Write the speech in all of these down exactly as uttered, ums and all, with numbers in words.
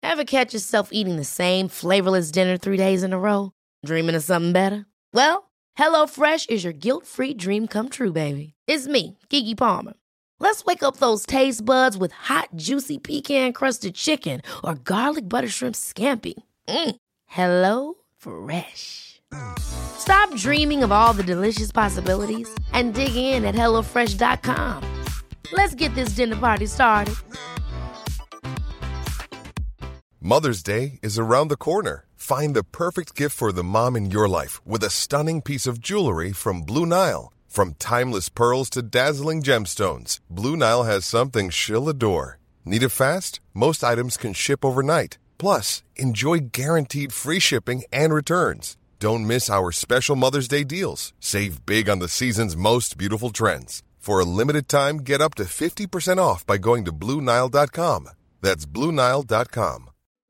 Ever catch yourself eating the same flavorless dinner three days in a row? Dreaming of something better? Well, HelloFresh is your guilt-free dream come true, baby. It's me, Keke Palmer. Let's wake up those taste buds with hot, juicy pecan-crusted chicken or garlic butter shrimp scampi. Mm. Hello Fresh. Stop dreaming of all the delicious possibilities and dig in at hello fresh dot com. Let's get this dinner party started. Mother's Day is around the corner. Find the perfect gift for the mom in your life with a stunning piece of jewelry from Blue Nile. From timeless pearls to dazzling gemstones, Blue Nile has something she'll adore. Need it fast? Most items can ship overnight. Plus, enjoy guaranteed free shipping and returns. Don't miss our special Mother's Day deals. Save big on the season's most beautiful trends. For a limited time, get up to fifty percent off by going to blue nile dot com. That's blue nile dot com.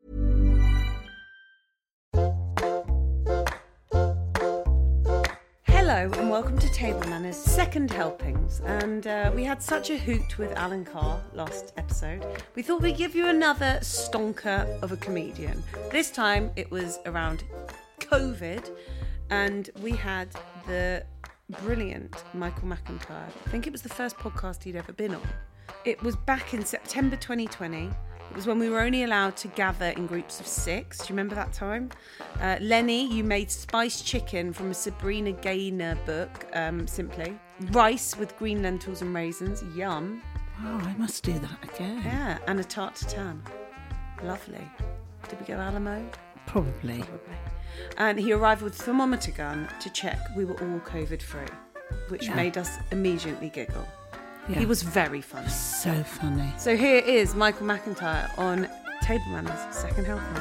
Hello and welcome to Table Manners' second helpings, and uh, we had such a hoot with Alan Carr last episode. We thought we'd give you another stonker of a comedian. This time it was around COVID, and we had the brilliant Michael McIntyre. I think it was the first podcast he'd ever been on. It was back in September twenty twenty. It was when we were only allowed to gather in groups of six. Do you remember that time? Uh, Lenny, you made spiced chicken from a Sabrina Gaynor book, um, simply. Rice with green lentils and raisins. Yum. Oh, I must do that again. Yeah, and a tart tatin. Lovely. Did we go Alamo? Probably. Probably. And he arrived with a thermometer gun to check we were all COVID-free, which Yeah. made us immediately giggle. Yeah. He was very funny. So funny. So here is Michael McIntyre on Table Manners' second helping.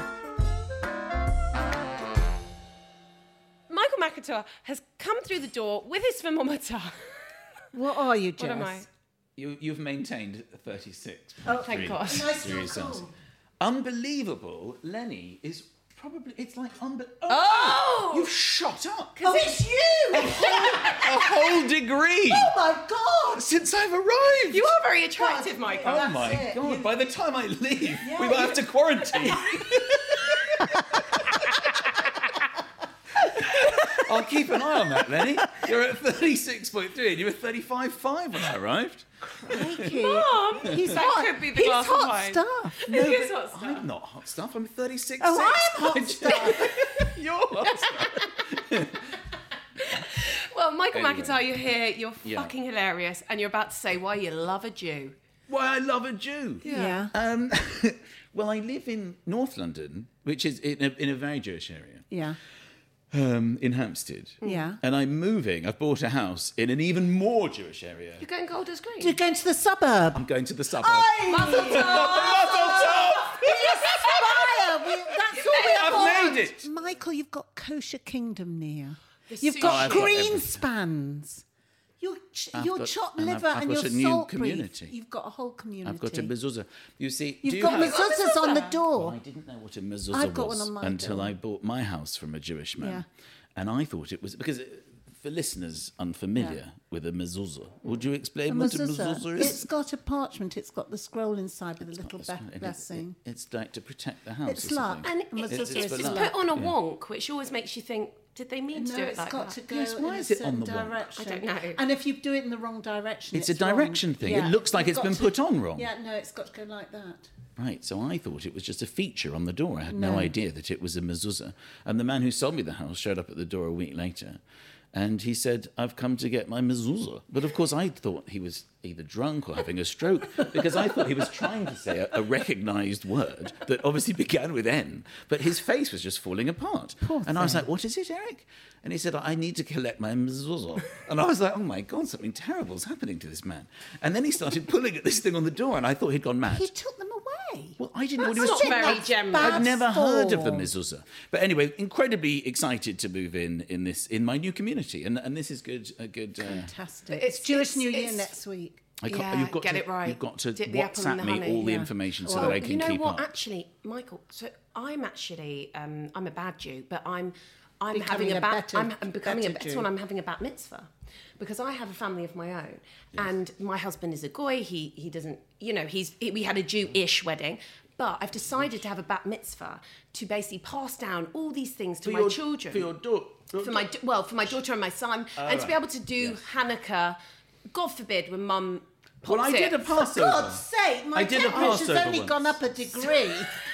Michael McIntyre has come through the door with his thermometer. What are you, Jess? What am I? You, you've maintained thirty-six. Oh, thank God. Am I still cool? Unbelievable. Lenny is probably, it's like unbelievable. Oh! You've shot up. Oh, it's you! A whole degree. Oh, my God! Since I've arrived. You are very attractive, Michael. Oh That's my it. God. You- By the time I leave, Yeah, we might you- have to quarantine. I'll keep an eye on that, Lenny. You're at thirty-six point three and you were thirty-five point five when I arrived. Crikey. Mom, He's that hot. could be the He's glass of hot wine. stuff. It is hot stuff. I'm not hot stuff. I'm thirty-six Oh, point I'm hot six. stuff. You're hot stuff. Well, Michael Anyway. McIntyre, you're here. You're Yeah. fucking hilarious, and you're about to say why you love a Jew. Why I love a Jew. Yeah. Um, well, I live in North London, which is in a, in a very Jewish area, Yeah. um, in Hampstead. Yeah. And I'm moving. I've bought a house in an even more Jewish area. You're going Golders Green. You're going to the suburb. I'm going to the suburb. Mazel tov. Aspire. We, that's all we I've want. made it. Michael, you've got Kosher Kingdom near. The You've sushi. got Oh, I've got Greenspans. Your ch- I've your got- chopped and I've- liver I've and got your a new salt community. beef. You've got a whole community. I've got a mezuzah. You see, You've do you got have... mezuzahs on the Well, door. I didn't know what a mezuzah I've got was one on my until door. I bought my house from a Jewish man. Yeah. And I thought it was... Because uh, for listeners unfamiliar Yeah. with a mezuzah, would you A explain what a mezuzah. mezuzah is? It's got a parchment. It's got the scroll inside with a little It's- be- and it- blessing. it- it's like to protect the house. It's or luck. something. And A it's, mezuzah it's, is it's for put luck. on a Yeah. wonk, which always makes you think, did they mean to No, do it it's like got that? to go Yes, why in is a it on certain the wonk? direction. I don't know. And if you do it in the wrong direction, It's it's, a wrong. direction thing. It looks like You've it's got been to- put on wrong. Yeah, no, it's got to go like that. Right, so I thought it was just a feature on the door. I had no, No. idea that it was a mezuzah. And the man who sold me the house showed up at the door a week later, and he said, "I've come to get my mezuzah." But of course, I thought he was either drunk or having a stroke, because I thought he was trying to say a, a recognised word that obviously began with N, but his face was just falling apart. Poor and I was thing. like, "What is it, Eric?" And he said, "I need to collect my mezuzah." And I was like, "Oh my God, something terrible is happening to this man." And then he started pulling at this thing on the door, and I thought he'd gone mad. He took them away. Well, I didn't know what he That's was not talking very about. generous. Bad I'd never heard of the form. mezuzah. But anyway, incredibly excited to move in in this in my new community, and and this is good. A good. Uh, Fantastic. It's- It's, Jewish it's- New Year it's- next week. I can't- Yeah, you've got get to, it right. You've got to Dip the apple in WhatsApp the me honey, all the yeah. information so Well, that I can you know keep what? up. Actually, Michael, so I'm actually um, I'm a bad Jew, but I'm I'm Becoming having a, a bat. better- I'm, I'm becoming a better better Jew. one. I'm having a bat mitzvah because I have a family of my own, and my husband is a goy. He he doesn't, you know, he's he, we had a Jewish wedding. But I've decided to have a bat mitzvah to basically pass down all these things to For my your- children. For your daughter. For my d- well, for my daughter and my son, and to be right. able to do Yes. Hanukkah. God forbid when Mum. Well, I pops did it. a Passover. God's sake, my I did a temperature's Passover only once. gone up a degree.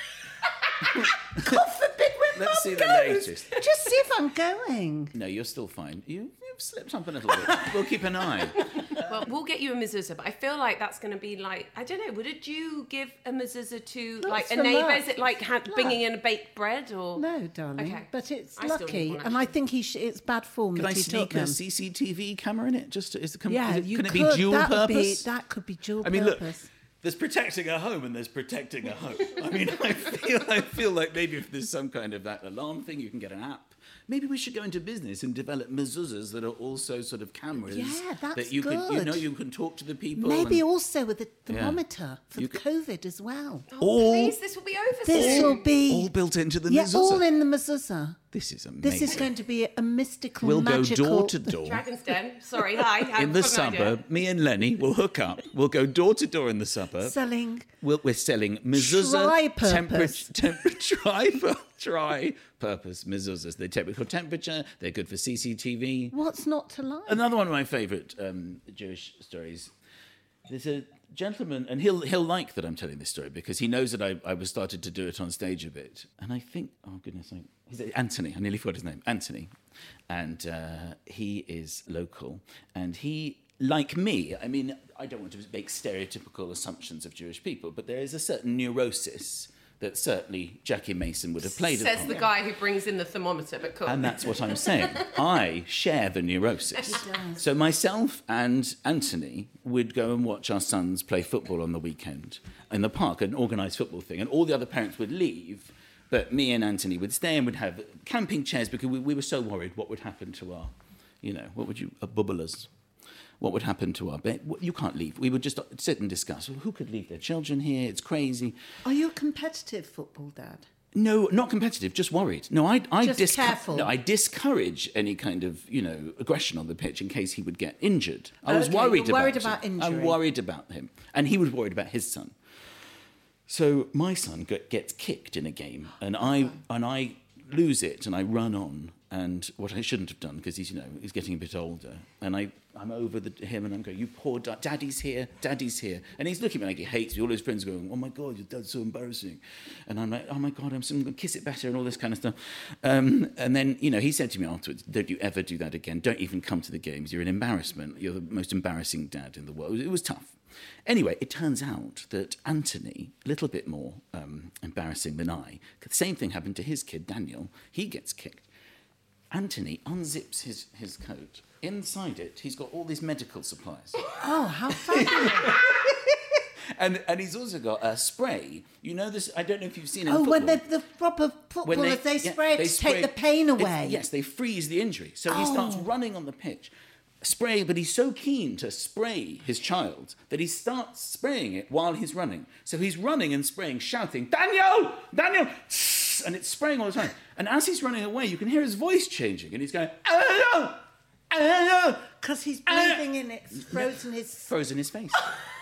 God forbid when Let's Mum see the goes. latest. Just see if I'm going. No, you're still fine. You, you've slipped up a little bit. We'll keep an eye. Well, we'll get you a mezuzah, but I feel like that's going to be like, I don't know, would you give a mezuzah to That's like a for neighbour? luck. Is it like ha- Luck. bringing in a baked bread or? No, darling. Okay. But it's I still need lucky, one, and I actually. think he sh- it's bad form Can that I he took sneak them. a C C T V camera in it? Just to, is it, can, Yeah, is it, you can it could. be dual that would be, purpose? that could be dual I mean, look, purpose. there's protecting a home and there's protecting a home. I mean, I feel, I feel like maybe if there's some kind of that alarm thing, you can get an app. Maybe we should go into business and develop mezuzahs that are also sort of cameras. Yeah, that's that you Can, you good. know, you can talk to the people. Maybe and also with a thermometer for You the could- COVID as well. Oh, all, please, this will be over This soon. will be all built into the yeah, mezuzah. all in the mezuzah. This is amazing. This is going to be a mystical, We'll magical. go door to door. Dragon's Den. Sorry, hi. hi, In the I've got an idea. suburb, me and Lenny will hook up. We'll go door to door in the suburb. Selling We'll, we're selling mezuzah Tri-purpose. temperature, tri, tri purpose mezuzahs. They're technical temperature. They're good for C C T V. what's not to like? Another one of my favourite um, Jewish stories. There's a gentleman, and he'll he'll like that I'm telling this story because he knows that I, I was started to do it on stage a bit. And I think, oh goodness, I, he's Anthony. I nearly forgot his name, Anthony, and uh, he is local, and he. Like me, I mean, I don't want to make stereotypical assumptions of Jewish people, but there is a certain neurosis that certainly Jackie Mason would have played Says upon. the guy who brings in the thermometer, but cool. And that's what I'm saying. I share the neurosis. So myself and Anthony would go and watch our sons play football on the weekend in the park, an organised football thing, and all the other parents would leave, but me and Anthony would stay and would have camping chairs because we, we were so worried what would happen to our, you know, what would you, uh, bubblers. What would happen to our bed? You can't leave. We would just sit and discuss. Well, who could leave their children here? It's crazy. Are you a competitive football dad? No, not competitive, just worried. No, I, I, Just discou- careful. no, I discourage any kind of, you know, aggression on the pitch in case he would get injured. I was Okay, worried you're worried about about him. injury. I'm worried about him. And he was worried about his son. So my son get, gets kicked in a game, and I and I lose it, and I run on, and what I shouldn't have done because he's, you know, he's getting a bit older, and I I'm over the, him, and I'm going, you poor da- daddy's here, daddy's here, and he's looking at me like he hates me. All his friends are going, oh my god, your dad's so embarrassing, and I'm like, oh my god, I'm so going to kiss it better and all this kind of stuff, um, and then you know he said to me afterwards, don't you ever do that again? Don't even come to the games. You're an embarrassment. You're the most embarrassing dad in the world. It was tough. Anyway, it turns out that Anthony, a little bit more um, embarrassing than I, the same thing happened to his kid, Daniel. He gets kicked. Anthony unzips his, his coat. Inside it, he's got all these medical supplies. Oh, how fabulous. and and he's also got a spray. You know this, I don't know if you've seen it in Oh, football. when the, the proper When footballers, they, yeah, spray it they to take spray- the pain it's- away. Yes, they freeze the injury. So he starts Oh. running on the pitch, spray, but he's so keen to spray his child that he starts spraying it while he's running. So he's running and spraying, shouting, Daniel! Daniel! And it's spraying all the time. And as he's running away, you can hear his voice changing, and he's going, Daniel! Daniel! Because he's breathing in it, it's frozen his... Frozen his face.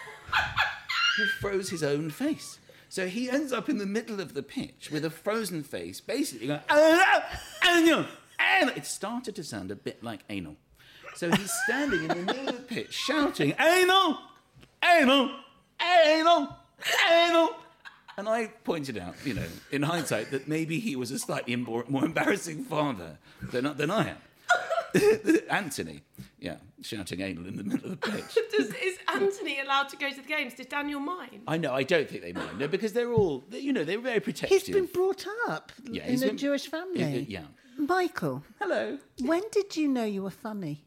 He froze his own face. So he ends up in the middle of the pitch with a frozen face, basically going, anal, anal. It started to sound a bit like anal. So he's standing in the middle of the pitch shouting, anal, anal, anal, anal. And I pointed out, you know, in hindsight, that maybe he was a slightly more, more embarrassing father than, than I am. Anthony, yeah, shouting anal in the middle of the pitch. Does, is Anthony allowed to go to the games? Did Daniel mind? I know, I don't think they mind. No, because they're all, you know, they're very protective. He's been brought up Yeah, in he's a been- Jewish family. Yeah. Michael, Hello. when did you know you were funny?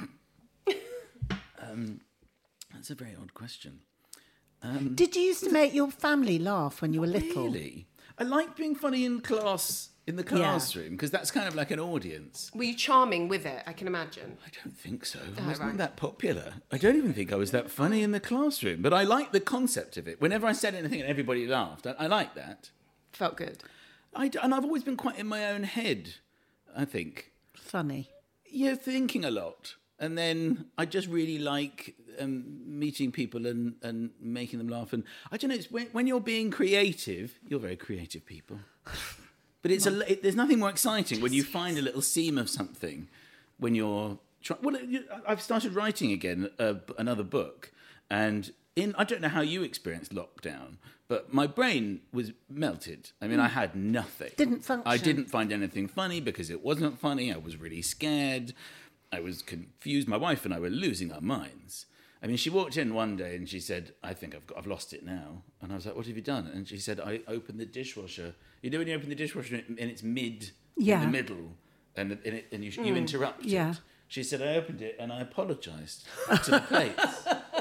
That's a very odd question. Did you used to make your family laugh when you were little? Really? I like being funny in class, in the classroom, because that's kind of like an audience. Were you charming with it? I can imagine. I don't think so. I Oh, wasn't right. that popular. I don't even think I was that funny in the classroom, but I like the concept of it. Whenever I said anything and everybody laughed, I, I like that. Felt good. I d and I've always been quite in my own head, I think. Funny. You're thinking a lot. And then I just really like um, meeting people and, and making them laugh. And I don't know, it's when, when you're being creative, you're very creative people. But it's a, it, there's nothing more exciting when you find a little seam of something when you're trying. Well, you, I've started writing again uh, another book. And in I don't know how you experienced lockdown, but my brain was melted. I mean, I had nothing. Didn't function. I didn't find anything funny because it wasn't funny. I was really scared. I was confused. My wife and I were losing our minds. I mean, she walked in one day and she said, I think I've got, I've lost it now. And I was like, what have you done? And she said, I opened the dishwasher. You know when you open the dishwasher and it's mid, Yeah. in the middle, and, and, it, and you, you interrupt yeah. it. She said, I opened it and I apologised to the plates.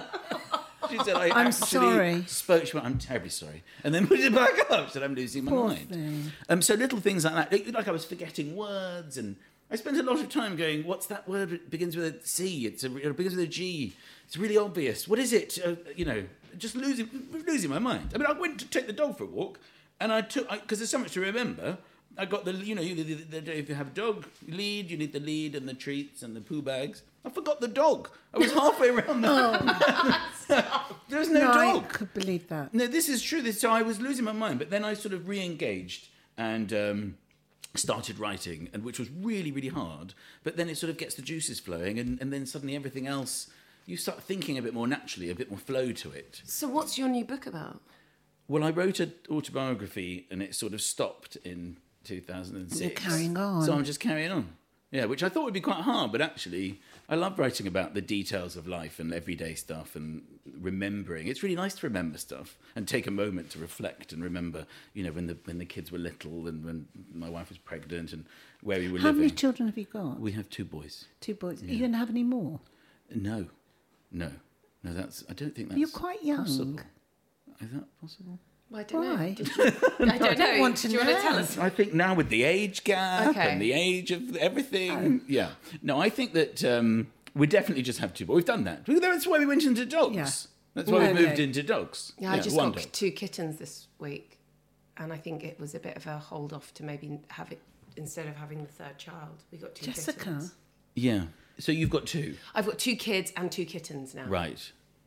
She said, I I'm actually sorry. spoke. She went, I'm terribly sorry. And then put it back up. She said, I'm losing my Poor mind. thing. Um, so little things like that. Like I was forgetting words, and I spent a lot of time going, what's that word? It begins with a C. It's a, it begins with a G. It's really obvious. What is it? Uh, you know, just losing losing my mind. I mean, I went to take the dog for a walk, and I took, because there's so much to remember, I got the, you know, the, the, the, if you have a dog lead, you need the lead and the treats and the poo bags. I forgot the dog. I was halfway around the... There's no, No, dog. I could believe that. No, this is true. This, so I was losing my mind, but then I sort of re-engaged and um, started writing, and which was really, really hard. But then it sort of gets the juices flowing, and, and then suddenly everything else, you start thinking a bit more naturally, a bit more flow to it. So what's your new book about? Well, I wrote an autobiography, and it sort of stopped in two thousand six. You're carrying on. So I'm just carrying on. Yeah, which I thought would be quite hard, but actually I love writing about the details of life and everyday stuff and remembering. It's really nice to remember stuff and take a moment to reflect and remember, you know, when the when the kids were little and when my wife was pregnant and where we were How living. many children have you got? We have two boys. Two boys. Are you going to have any more? No, no, no. That's. I don't think that's. You're quite young. Possible. Is that possible? Well, I don't Why? know. Did you, I don't know. want to Do you want to tell know. us? I think now with the age gap Okay. and the age of everything, yeah. No, I think that um, we definitely just have two. But we've done that. That's why we went into dogs. Yeah. That's why No, we moved no. into dogs. Yeah, I just one got dog. two kittens this week, and I think it was a bit of a hold off to maybe have it instead of having the third child. We got two Jessica. kittens. Yeah. So you've got two, I've got two kids and two kittens now. right?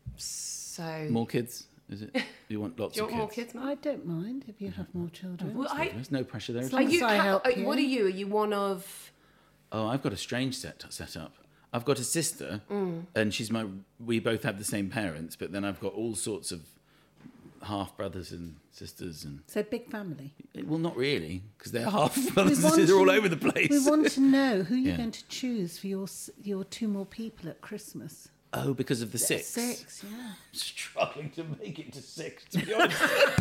So More kids? Is it? You want lots do you of want more kids? kids, Mum? I don't mind if you have more children. Well, I, There's no pressure there at are all. long you? as I how- help are- you. What are you? Are you one of? Oh, I've got a strange set set up. I've got a sister, Mm. and she's my. We both have the same parents, but then I've got all sorts of half brothers and sisters, and So big family. well, not really, because they're half brothers and want sisters. They're all to- over the place. We want to know who you're Yeah. going to choose for your s- your two more people at Christmas. Oh, because of the six. Six, yeah. Struggling to make it to six, to be honest.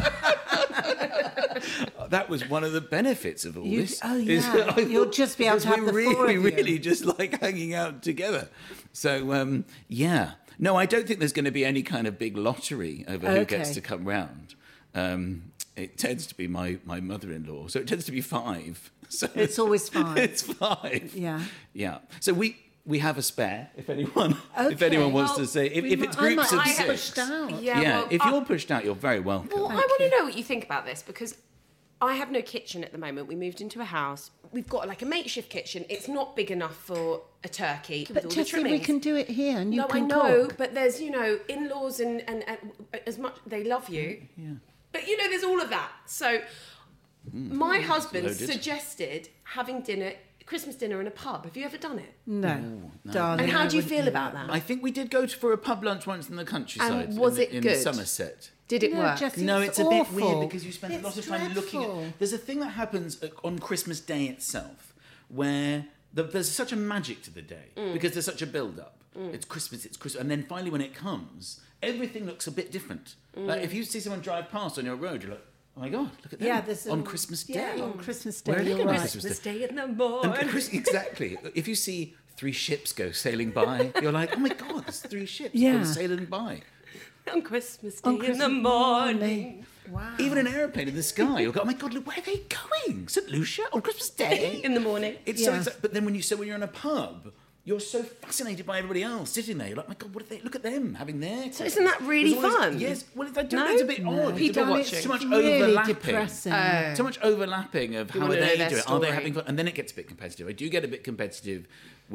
That was one of the benefits of all You- this. oh, is yeah. that I You'll thought- just be able to because have the we're four really, of you. really just like hanging out together. So, um, yeah. No, I don't think there's going to be any kind of big lottery over who gets Okay. to come round. Um, it tends to be my, my mother-in-law, so it tends to be five. So It's always five. It's five. Yeah. Yeah. So we we have a spare if anyone if Okay. anyone wants Well, to say if, We if might- it's I groups might of I be have- six. pushed out. Yeah. Yeah, well, if I- you're pushed out, you're very welcome. Well, I want to know what you think about this because I have no kitchen at the moment. We moved into a house. We've got like a makeshift kitchen. It's not big enough for a turkey with But all the Jessie, trimmings. we can do it here, and you no, can I know, cook. but there's you know in-laws and, and and as much they love you. Yeah. But you know, there's all of that. So my husband loaded. suggested having dinner, Christmas dinner in a pub. Have you ever done it? No, darling. And how I do you wouldn't feel about that? I think we did go to, for a pub lunch once in the countryside. And was in, it in good? Somerset. Did it No, work? Jessie, No, it's it's, a bit awful. weird because you spend a It's lot of time looking dreadful. at. There's a thing that happens uh, on Christmas Day itself where the, there's such a magic to the day Mm. because there's such a build-up. It's Christmas, it's Christmas, and then finally when it comes, everything looks a bit different. Mm. Like if you see someone drive past on your road, you're like, oh my god, look at them Yeah, there's on a- Christmas Day. Yeah, on Christmas Day. Where are they you're going on right. Christmas Day? Day in the morning. And Chris, exactly. If you see three ships go sailing by, you're like, oh my god, there's three ships Yeah. going sailing by. on Christmas Day On in Christmas the morning. Wow. Even an aeroplane in the sky, you'll go, oh my god, look, where are they going? Saint Lucia on Christmas Day? In the morning. It's so Yeah. exciting. But then when you so when you're in a pub, you're so fascinated by everybody else sitting there. You're like, my god, what are they? Look at them having their. So isn't that really There's always- fun? Yes. Well, I don't No? know. It's a bit No. odd. People It's watching. Too much really overlapping. depressing. So much overlapping of how are wanna know they their doing? Are they story. having fun? And then it gets a bit competitive. I do get a bit competitive with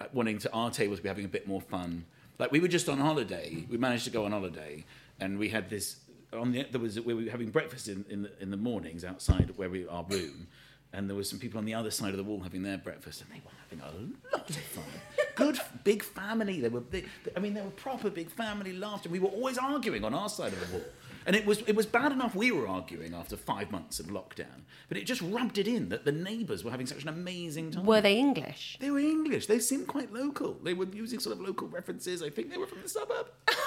wanting to our table to be having a bit more fun. Like we were just on holiday. We managed to go on holiday, and we had this. On the there was we were having breakfast in in the, in the mornings outside where we our room, and there were some people on the other side of the wall having their breakfast, and they were having a lot of fun. Good big family. They were big, I mean, they were proper big family laughter. We were always arguing on our side of the wall. And it was it was bad enough we were arguing after five months of lockdown, but it just rubbed it in that the neighbours were having such an amazing time. Were they English? They were English. They seemed quite local. They were using sort of local references. I think they were from the suburb.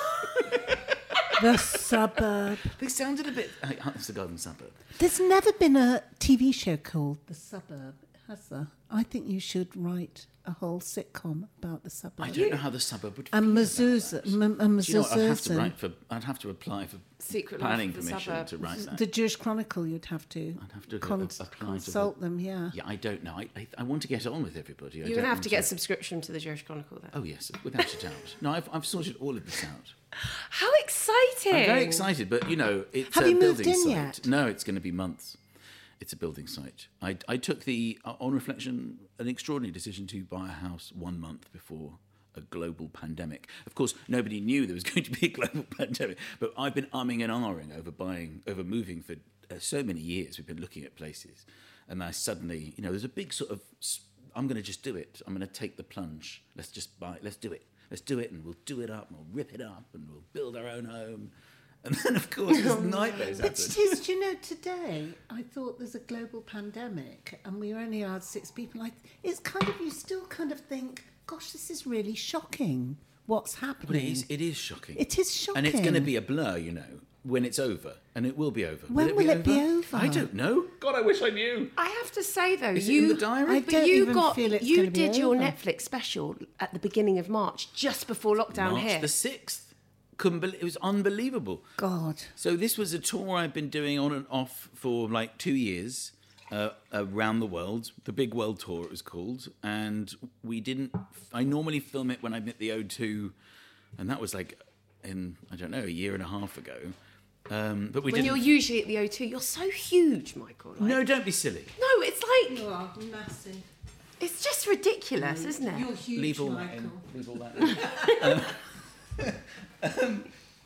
The suburb. They sounded a bit... It's the garden suburb. There's never been a T V show called The Suburb, has there? I think you should write a whole sitcom about the suburb. I don't know how the suburb would feel And about Mezuzah. that. M- and Do you know what? I'd have to Mezuzah. write for... I'd have to apply for Secret planning Life of the permission Suburb. to write that. The Jewish Chronicle, you'd have to, I'd have to go cons- apply to consult the- them, yeah. Yeah, I don't know. I, I, I want to get on with everybody. I You're don't going to have want to get a subscription to the Jewish Chronicle then. Oh, yes, without a doubt. No, I've, I've sorted all of this out. How exciting! I'm very excited, but, you know, it's Have a you moved building in site. yet? No, it's going to be months. It's a building site. I, I took the, uh, on reflection, an extraordinary decision to buy a house one month before a global pandemic. Of course, nobody knew there was going to be a global pandemic, but I've been umming and ahhing over buying, over moving for uh, so many years. We've been looking at places, and I suddenly, you know, there's a big sort of, I'm going to just do it. I'm going to take the plunge. Let's just buy it. Let's do it. Let's do it, and we'll do it up, and we'll rip it up, and we'll build our own home. And then, of course, this nightmares But happened. it is, do you know, today I thought there's a global pandemic and we only had six people. I, it's kind of, you still kind of think, gosh, this is really shocking what's happening. But it is, it is shocking. It is shocking. And it's going to be a blur, you know, when it's over. And it will be over. When will it be over? I don't know. God, I wish I knew. I have to say though, Is it you in the diary? I but don't you even got feel it's you gonna be did your over. Netflix special at the beginning of March, just before lockdown March hit. the sixth. Couldn't believe, it was unbelievable. God. So this was a tour I've been doing on and off for like two years uh, around the world. The Big World Tour it was called. And we didn't... I normally film it when I'm at the O two, and that was like in, I don't know, a year and a half ago. Um, but we when didn't... you're usually at the O two, you're so huge, Michael. Like, No, don't be silly. no, it's like You are massive. it's just ridiculous, isn't it? You're huge, Leave all Michael. that in. Leave all that in. um, um,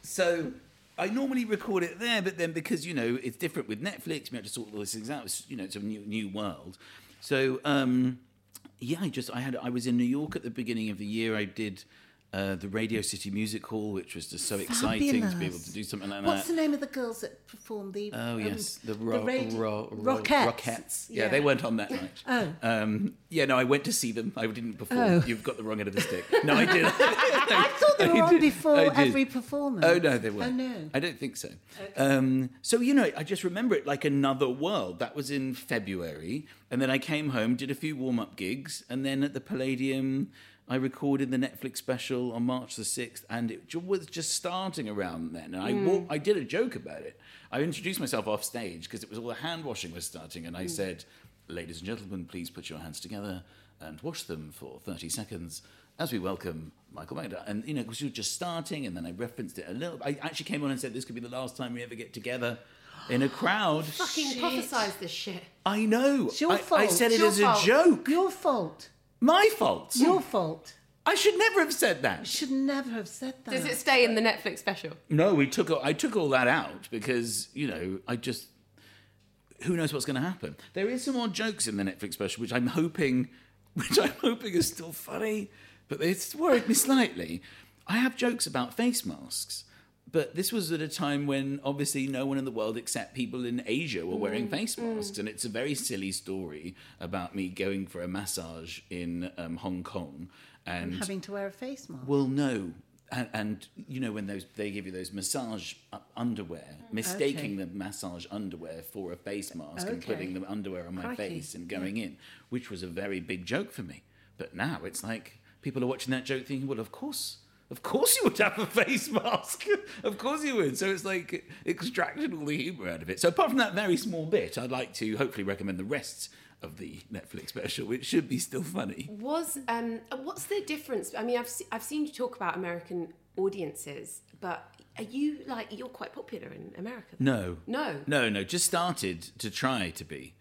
so I normally record it there, but then because, you know, it's different with Netflix, we have to sort all these things out. It's, you know, it's a new new world. So um, yeah, I just I had I was in New York at the beginning of the year. I did uh, the Radio City Music Hall, which was just so exciting to be able to do something like What's that. the name of the girls that performed the... Oh um, yes, the, ro- radi- ro- ro- Rockettes. Rockettes. Yeah, Yeah. they weren't on that night. Oh. Um, yeah, no, I went to see them. I didn't perform. Oh. You've got the wrong end of the stick. No, I did. I thought they were I on did. before I did. every performance. Oh no, they weren't. Oh no. I don't think so. Um, so you know, I just remember it like another world. That was in February, and then I came home, did a few warm-up gigs, and then at the Palladium, I recorded the Netflix special on March the sixth, and it ju- was just starting around then. And I wa- I did a joke about it. I introduced myself off stage because it was all the hand washing was starting, and I said, "Ladies and gentlemen, please put your hands together and wash them for thirty seconds." As we welcome Michael Magda. And, you know, because you were just starting, and then I referenced it a little. I actually came on and said, this could be the last time we ever get together in a crowd. Fucking prophesise this shit. I know. It's your I, fault. I said It's it your as fault. a joke. Your fault. My fault. Your fault. I should never have said You that. should never have said that. Does it stay in the Netflix special? No, we took. I took all that out because, you know, I just... Who knows what's going to happen? There is some more jokes in the Netflix special, which I'm hoping... Which I'm hoping are still funny, but it's worried me slightly. I have jokes about face masks, but this was at a time when obviously no one in the world except people in Asia were wearing face masks, and it's a very silly story about me going for a massage in um, Hong Kong and Having to wear a face mask. well, no. And, and you know when those they give you those massage uh, underwear, mistaking Okay. the massage underwear for a face mask and Okay. putting the underwear on my Crikey. face and going in, which was a very big joke for me. But now it's like people are watching that joke thinking, well, of course, of course you would have a face mask. Of course you would. So it's like extracted all the humour out of it. So apart from that very small bit, I'd like to hopefully recommend the rest of the Netflix special, which should be still funny. Was um, what's the difference? I mean, I've se- I've seen you talk about American audiences, but are you like you're quite popular in America? No. No. No, no, just started to try to be.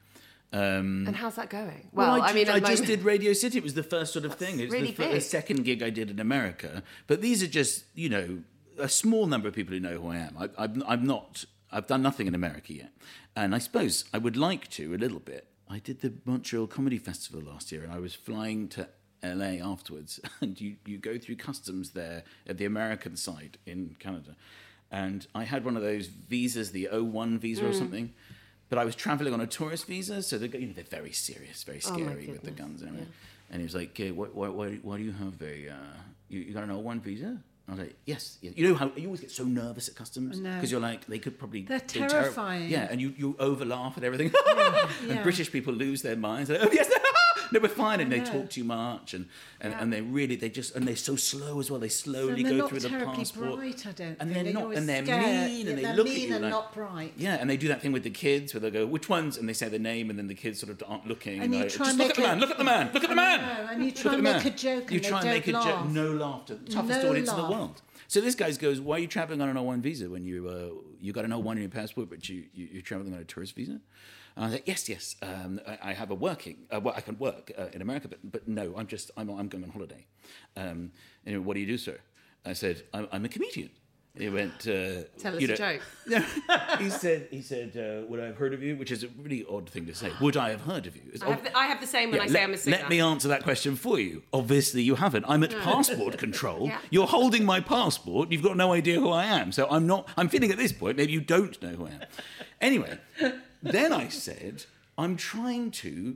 Um, And how's that going? Well, Well, I, I mean, ju- at I the just moment- did Radio City. It was the first sort of thing. It was really the, fir- the big. second gig I did in America. But these are just, you know, a small number of people who know who I am. I, I'm, I'm not. I've done nothing in America yet, and I suppose I would like to a little bit. I did the Montreal Comedy Festival last year, and I was flying to L A afterwards, and you, you go through customs there at the American side in Canada, and I had one of those visas, the O one visa Mm. or something. But I was travelling on a tourist visa, so they're, you know, they're very serious, very Oh, my scary with the goodness, guns and everything. yeah. And he was like, "Okay, why, why, why, why do you have a, uh, you, you got an O one visa?" I was like, yes, yes. You know how you always get so nervous at customs? I know. Because you're like, they could probably... They're do terri- terrifying. Yeah, and you, you overlaugh at everything. Yeah. And British people lose their minds. They're like, oh, yes, no, we're fine. And they know. talk too much. And, and, Yeah. and they really, they just, and they're so slow as well. They slowly they're go not through the terribly passport. bright, I don't and think. they're You're not, always and they're scared. mean, Yeah, and they they're look mean at you and like, not bright. Yeah, and they do that thing with the kids where they go, which ones? And they say the name, and then the kids sort of aren't looking. And you like, try just and look at the make man, a- look at the man, look at the man. I know, and you Look try at and the make man. a joke You and try they and make a don't joke. laugh. No laughter. Toughest No audience in laugh. the world. So this guy goes, why are you travelling on an O one visa when you uh, you got an O one in your passport, but you, you, you're travelling on a tourist visa? And I was like, yes, yes, um, I, I have a working, uh, well, I can work uh, in America, but but no, I'm just, I'm, I'm going on holiday. Um, and he went, what do you do, sir? I said, I'm, I'm a comedian. And he went, uh, Tell us you a know, joke. No, he said, he said, uh, would I have heard of you? Which is a really odd thing to say. Would I have heard of you? It's I have, the, I have the same when yeah, I say let, I'm a singer. let me answer that question for you. Obviously, you haven't. I'm at passport control. Yeah. You're holding my passport. You've got no idea who I am. So I'm not. I'm feeling at this point maybe you don't know who I am. Anyway, then I said I'm trying to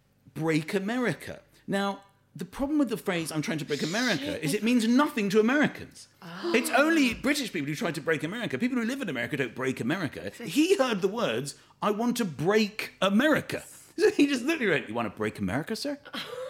break America. Now, the problem with the phrase "I'm trying to break America" is it means nothing to Americans. It's only British people who try to break America. People who live in America don't break America. He heard the words, "I want to break America." So he just literally went, "You want to break America, sir?"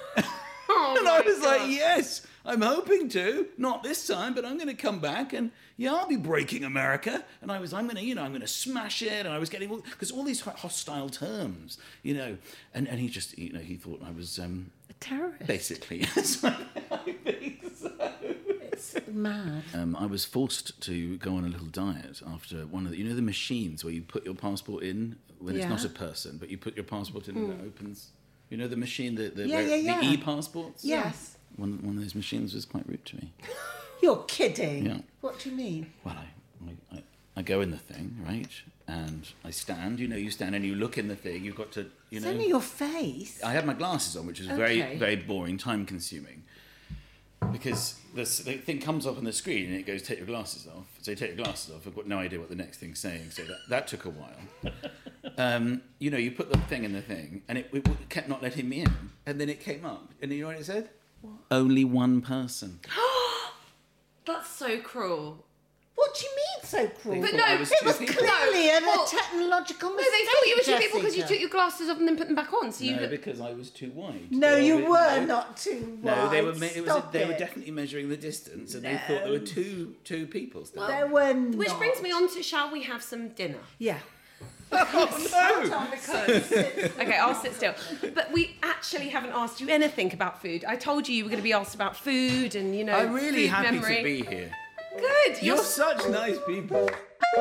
Oh And I my was like, God. yes, I'm hoping to. Not this time, but I'm going to come back and, yeah, I'll be breaking America. And I was, I'm going to, you know, I'm going to smash it. And I was getting, because all, all these hostile terms, you know. And, and he just, you know, he thought I was um, A terrorist. basically. So I think so. It's mad. Um, I was forced to go on a little diet after one of the, you know, the machines where you put your passport in when Yeah. it's not a person, but you put your passport in and it opens. You know the machine, the, the, Yeah, where- yeah, yeah. the e-passports? Yes. One, one of those machines was quite rude to me. You're kidding. Yeah. What do you mean? Well, I, I, I, I go in the thing, right? And I stand, you know, you stand and you look in the thing, you've got to, you It's know. only your face. I had my glasses on, which was very, Okay. very boring, time consuming. Because this, the thing comes up on the screen and it goes, take your glasses off. So you take your glasses off, I've got no idea what the next thing's saying, so that, that took a while. Um, you know, you put the thing in the thing and it, it kept not letting me in. And then it came up, and you know what it said? What? Only one person. That's so cruel. What do you mean so cruel? But thought no, I was it two was people. clearly a Well, technological No, mistake. they thought you were two people because you Jessica. took your glasses off and then put them back on. So you No, look- because I was too wide. No, They you were- were no. not too No, wide. they were. Me- it was. A, Stop they were it. definitely measuring the distance, and they thought there were two two people. Still. There were not. Which brings me on to, shall we have some dinner? Yeah. oh Okay, I'll sit still. But we actually haven't asked you anything about food. I told you you were going to be asked about food and, you know, I'm really food happy memory. to be here. Good. You're You're, such nice people.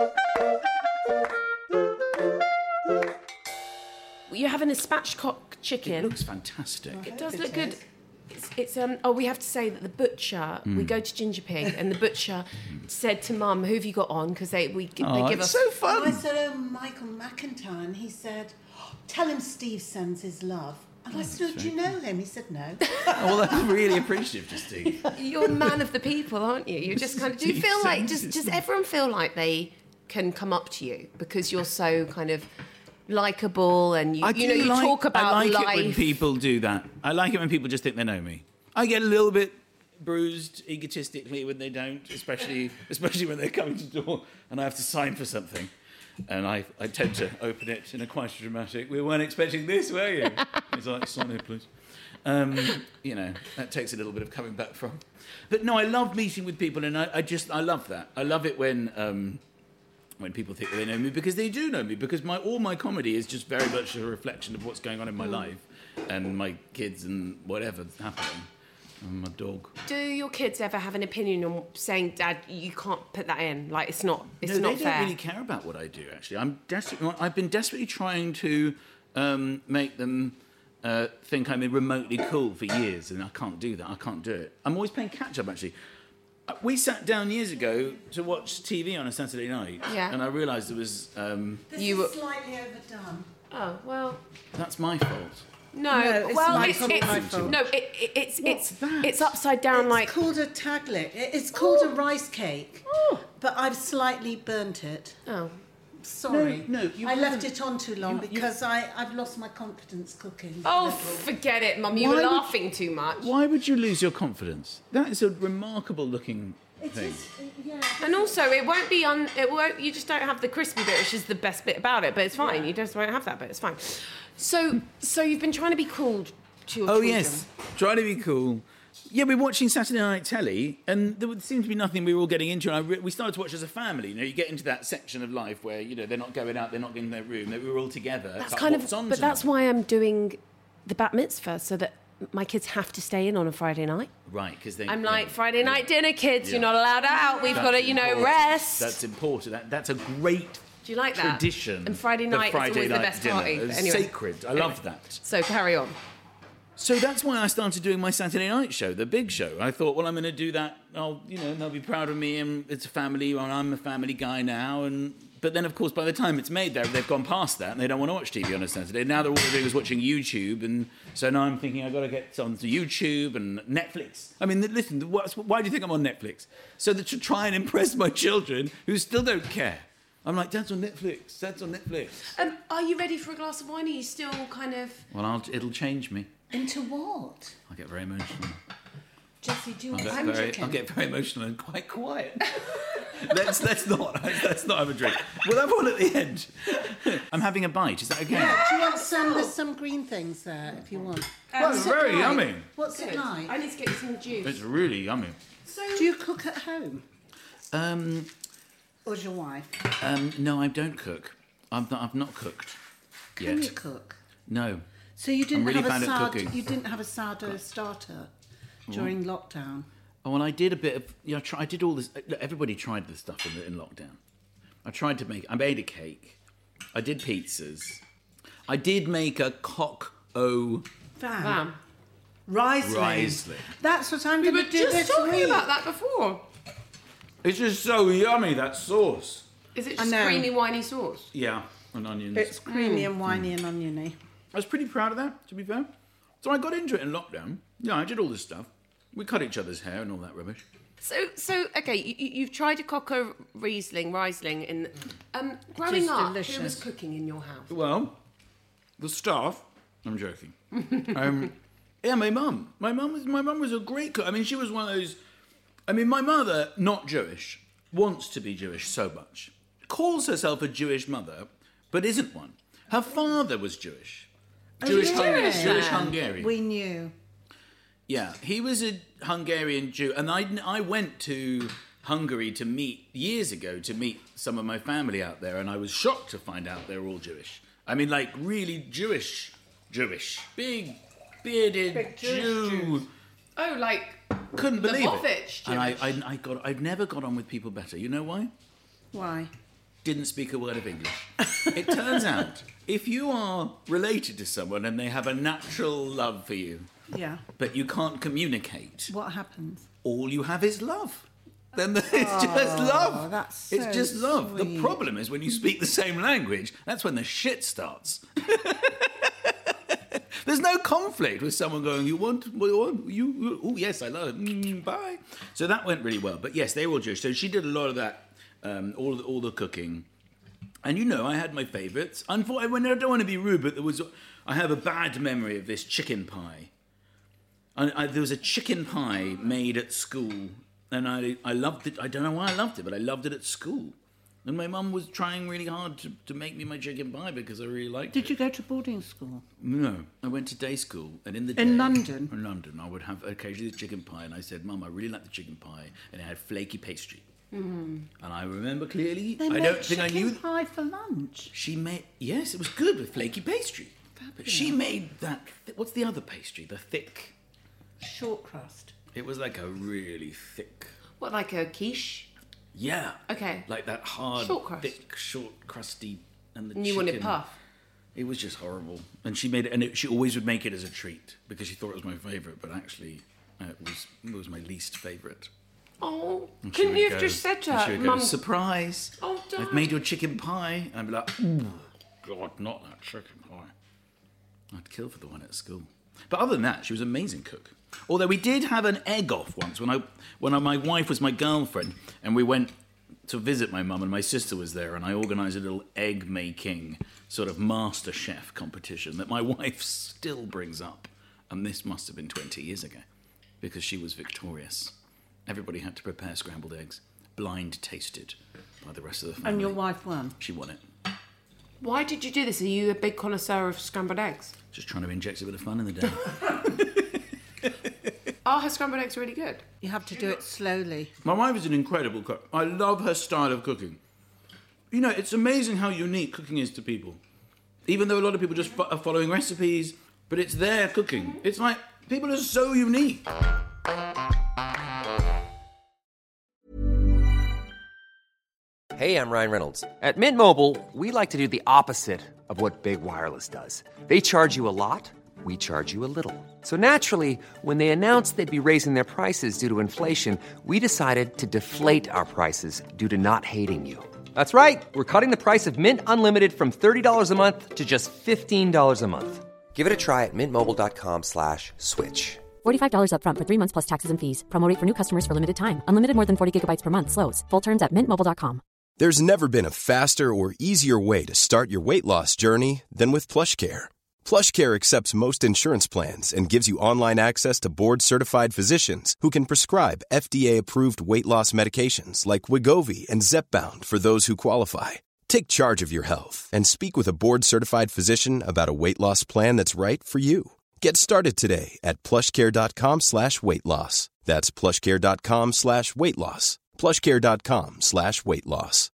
you're having a spatchcock chicken. It looks fantastic. It does It look good. is. It's, it's um. Oh, we have to say that the butcher. We Mm. go to Ginger Pig, and the butcher said to Mum, "Who have you got on?" Because they we Oh, they give it's us. so I fun. said, oh, Michael McIntyre, and he said, tell him Steve sends his love. And I said, oh, do you know him? He said, no. Oh, well, that's really appreciative, Justine. You're a man of the people, aren't you? You just kind of. Do you feel like? Does does everyone feel like they can come up to you because you're so kind of likable and you I you know do you like, talk about I like life. it when people do that. I like it when people just think they know me. I get a little bit bruised egotistically when they don't, especially especially when they're coming to the door and I have to sign for something. And I, I tend to open it in a quite dramatic, we weren't expecting this, were you? It's like, sign here, please. Um, you know, that takes a little bit of coming back from. But no, I love meeting with people, and I, I just, I love that. I love it when um, when people think that they know me, because they do know me, because my all my comedy is just very much a reflection of what's going on in my life and my kids and whatever's happening. And my dog. Do your kids ever have an opinion on saying, "Dad, you can't put that in"? Like it's not, it's no, not they fair. don't really care about what I do. Actually, I'm desperate. I've been desperately trying to um, make them uh, think I'm remotely cool for years, and I can't do that. I can't do it. I'm always playing catch up, actually. Uh, We sat down years ago to watch T V on a Saturday night, Yeah. and I realised it was um, This You is were- slightly overdone. Oh well. that's my fault. No, No, it's well, my it's, fault, it's my fault. no, it, it, it's it's that? it's upside down It's like. called a taglet. It- It's called a rice cake. Oh. But I've slightly burnt it. Oh, Sorry. No, no, you I left haven't. it on too long You- you- because I, I've lost my confidence cooking. oh, a little. forget it, Mum. You Why were would- laughing too much. Why would you lose your confidence? That is a remarkable looking It thing. is, yeah. And also, it won't be on. It won't. You just don't have the crispy bit, which is the best bit about it. But it's fine. You just won't have that bit. It's fine. So, so you've been trying to be cool to your Oh children. yes, try to be cool. Yeah, we're watching Saturday Night Telly, and there would seem to be nothing we were all getting into. And I re- we started to watch as a family. You know, you get into that section of life where you know they're not going out, they're not getting their room. That we were all together. That's It's like, kind of. what's on But that's tonight? why I'm doing the bat mitzvah, so that my kids have to stay in on a Friday night. Right, because they. I'm yeah, like, Friday yeah. night dinner, kids. Yeah. You're not allowed out. We've That's got to, you know, important. rest. That's important. That, that's a great Do you like that? tradition. And Friday the night is Friday always the night best dinner. party. It's Anyway. sacred. I love that. So carry on. So that's why I started doing my Saturday night show, the big show. I thought, well, I'm going to do that. I'll, you know, they'll be proud of me, and it's a family. Well, I'm a family guy now, and but then, of course, by the time it's made, there they've gone past that, and they don't want to watch T V on a Saturday. Now they're all they're doing is watching YouTube, and so now I'm thinking I've got to get onto YouTube and Netflix. I mean, listen, what's, why do you think I'm on Netflix? So that to try and impress my children who still don't care. I'm like, Dad's on Netflix. Dad's on Netflix. Um, are you ready for a glass of wine? Are you still kind of? Well, I'll, it'll change me. Into what? I'll get very emotional. Jesse, do you I'll want get some very, chicken? I'll get very emotional and quite quiet. let's let's not let's not have a drink. We'll have one at the end. I'm having a bite. Is that okay? Yeah, do you want some? There's some green things there if you want. Well, What's it very like? yummy. What's it like? I need to get you some juice. It's really yummy. So, Do you cook at home? Um, Or is your wife? um, no, I don't cook. I've not, I've not cooked yet. Can you cook? No. So you didn't really have a bad at sourdough. cooking. You didn't have a sourdough starter during lockdown. Oh, well, I did a bit of. You know, I, try, I did all this. Look, everybody tried this stuff in, the, in lockdown. I tried to make. I made a cake. I did pizzas. I did make a cock o Bam. Bam. Riesling. Riesling. That's what I'm We going were to do just this talking week. about that before. It's just so yummy, that sauce. Is it I just know. creamy, winey sauce? Yeah, and onions. It's creamy and winey and oniony. I was pretty proud of that, to be fair. So I got into it in lockdown. Yeah, I did all this stuff. We cut each other's hair and all that rubbish. So, so okay, you, you- you've tried a cocker Riesling, Riesling in. Um, growing is up, delicious. who was cooking in your house? Well, the staff. I'm joking. um, yeah, my mum. My mum was my mum was a great cook. I mean, she was one of those. I mean, my mother, not Jewish, wants to be Jewish so much. Calls herself a Jewish mother, but isn't one. Her father was Jewish. Jewish, Hung- Jewish Jewish then? Hungarian. We knew. Yeah, he was a Hungarian Jew, and I, I went to Hungary to meet years ago to meet some of my family out there, and I was shocked to find out they were all Jewish. I mean, like really Jewish, Jewish, big bearded Big Jewish Jew. Jews. Oh, like Couldn't believe Lvovich it. And I, I, I got, I've never got on with people better. You know why? Why? Didn't speak a word of English. It turns out, if you are related to someone and they have a natural love for you, Yeah. but you can't communicate, What happens? all you have is love. Then the, it's just love. that's it's so just love. The sweet. problem is when you speak the same language, that's when the shit starts. There's no conflict with someone going, you want, you, want, you, you oh yes, I love it, mm, bye. So that went really well. But yes, they were all Jewish. So she did a lot of that, um, all, the, all the cooking. And you know, I had my favourites. Unfortunately, I don't want to be rude, but there was, I have a bad memory of this chicken pie. I, I, there was a chicken pie made at school, and I, I loved it. I don't know why I loved it, but I loved it at school. And my mum was trying really hard to, to make me my chicken pie because I really liked it. Did you go to boarding school? No, I went to day school, and in the day, In London? in London, I would have occasionally the chicken pie, and I said, "Mum, I really like the chicken pie," and it had flaky pastry. Mm. And I remember clearly. They I made don't think I chicken knew. pie for lunch. She made yes, it was good with flaky pastry. But she made that. Th- what's the other pastry? The thick. Short crust. It was like a really thick. what, like a quiche? Yeah. Okay. Like that hard, Short crust. thick, short, crusty, and the And you chicken. wanted puff. It was just horrible. And she made it, and it, she always would make it as a treat because she thought it was my favourite, but actually uh, it was it was my least favourite. Oh, And she couldn't would you have go- just said to and she her, would go, Mum? surprise, Oh, I've Dad. made your chicken pie. And I'd be like, ooh, God, not that chicken pie. I'd kill for the one at school. But other than that, she was an amazing cook. Although we did have an egg off once when I when I, my wife was my girlfriend and we went to visit my mum and my sister was there and I organised a little egg making sort of master chef competition that my wife still brings up. And this must have been twenty years ago because she was victorious. Everybody had to prepare scrambled eggs, blind tasted by the rest of the family. And your wife won. She won it. Why did you do this? Are you a big connoisseur of scrambled eggs? Just trying to inject a bit of fun in the day. Are her scrambled eggs really good? You have to do it slowly. My wife is an incredible cook. I love her style of cooking. You know, it's amazing how unique cooking is to people. Even though a lot of people just fo- are following recipes, but it's their cooking. It's like, people are so unique. Hey, I'm Ryan Reynolds. At Mint Mobile, we like to do the opposite of what Big Wireless does. They charge you a lot, we charge you a little. So naturally, when they announced they'd be raising their prices due to inflation, we decided to deflate our prices due to not hating you. That's right. We're cutting the price of Mint Unlimited from thirty dollars a month to just fifteen dollars a month. Give it a try at mintmobile.com slash switch. forty-five dollars up front for three months plus taxes and fees. Promo rate for new customers for limited time. Unlimited more than forty gigabytes per month. Slows full terms at mint mobile dot com. There's never been a faster or easier way to start your weight loss journey than with PlushCare. PlushCare accepts most insurance plans and gives you online access to board-certified physicians who can prescribe F D A-approved weight loss medications like Wegovy and Zepbound for those who qualify. Take charge of your health and speak with a board-certified physician about a weight loss plan that's right for you. Get started today at plushcare.com slash weight loss. That's plushcare.com slash weight loss. plushcare.com slash weight loss.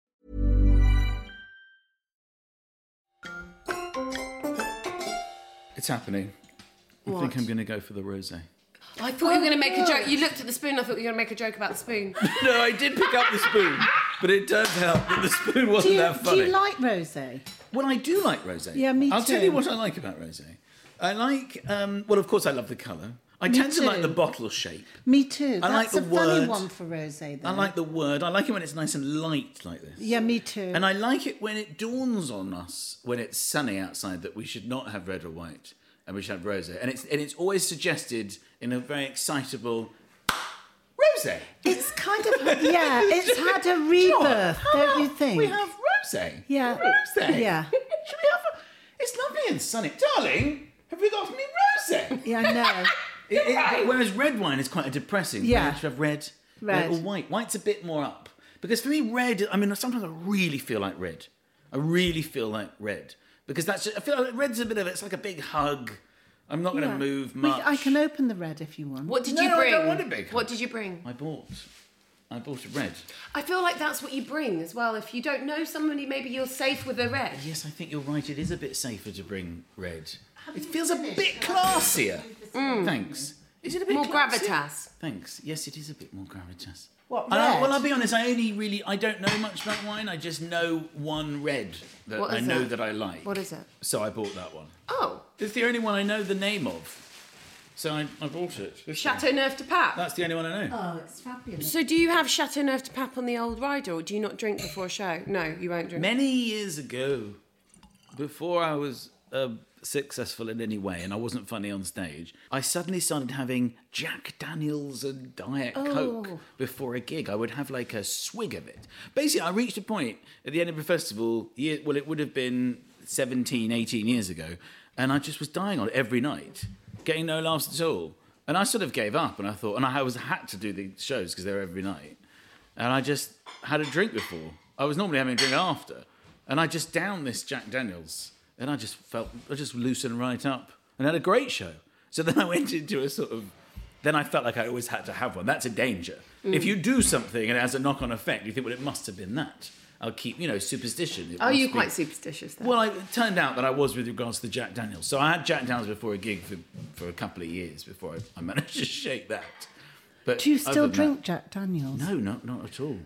It's happening. I What? think I'm going to go for the rosé. I thought you were going to make a joke. You looked at the spoon. I thought you were going to make a joke about the spoon. No, I did pick up the spoon, but it turns out that the spoon Do wasn't you, that do funny. you like rosé? Well, I do like rosé. Yeah, me I'll tell you too. what I like about rosé. I like, um, well, of course, I love the colour. I Me tend to like too. the bottle shape. Me too. I like That's the a funny word. one for rosé, though. I like the word. I like it when it's nice and light like this. Yeah, me too. And I like it when it dawns on us when it's sunny outside that we should not have red or white and we should have rosé. And it's and it's always suggested in a very excitable rosé. It's kind of, yeah, it's had a rebirth, don't you think? We have rosé. Yeah. Rosé. Yeah. Should we have a, it's lovely and sunny. Darling, have we got any rosé? Yeah, I know. It- it- whereas red wine is quite a depressing. Yeah. You should have red, Red. or white. White's a bit more up. Because for me, red, I mean, sometimes I really feel like red. I really feel like red. Because that's, I feel like red's a bit of, it's like a big hug. I'm not going to Yeah. move We- much. I can open the red if you want. What did No, you I bring? don't want a big What hug. did you bring? I bought, I bought a red. I feel like that's what you bring as well. If you don't know somebody, maybe you're safe with a red. Yes, I think you're right. It is a bit safer to bring red. It feels a bit classier. Thanks. Is it a bit More classier? gravitas. Thanks. Yes, it is a bit more gravitas. What, And I, red? well, I'll be honest. I only really I don't know much about wine. I just know one red that What I is know that? that I like. What is it? So I bought that one. Oh, It's the only one I know the name of. So I, I bought it. This one. Chateauneuf de Pape. That's the only one I know. Oh, it's fabulous. So do you have Chateauneuf de Pape on the old rider, or do you not drink before a show? No, you won't drink. Many years ago, before I was uh, successful in any way and I wasn't funny on stage, I suddenly started having Jack Daniels and Diet Coke before a gig. I would have like a swig of it. Basically, I reached a point at the end of a festival, year, well, it would have been seventeen, eighteen years ago, and I just was dying on it every night, getting no laughs at all. And I sort of gave up, and I thought, and I was had to do the shows because they were every night. And I just had a drink before. I was normally having a drink after. And I just downed this Jack Daniels. And I just felt, I just loosened right up. And had a great show. So then I went into a sort of, then I felt like I always had to have one. That's a danger. If you do something and it has a knock-on effect, you think, well, it must have been that. I'll keep, you know, superstition. It Are must you be- quite superstitious then? Well, I, it turned out that I was with regards to the Jack Daniels. So I had Jack Daniels before a gig for, for a couple of years before I, I managed to shake that. But Do you other still than drink that- Jack Daniels? no, not not at all.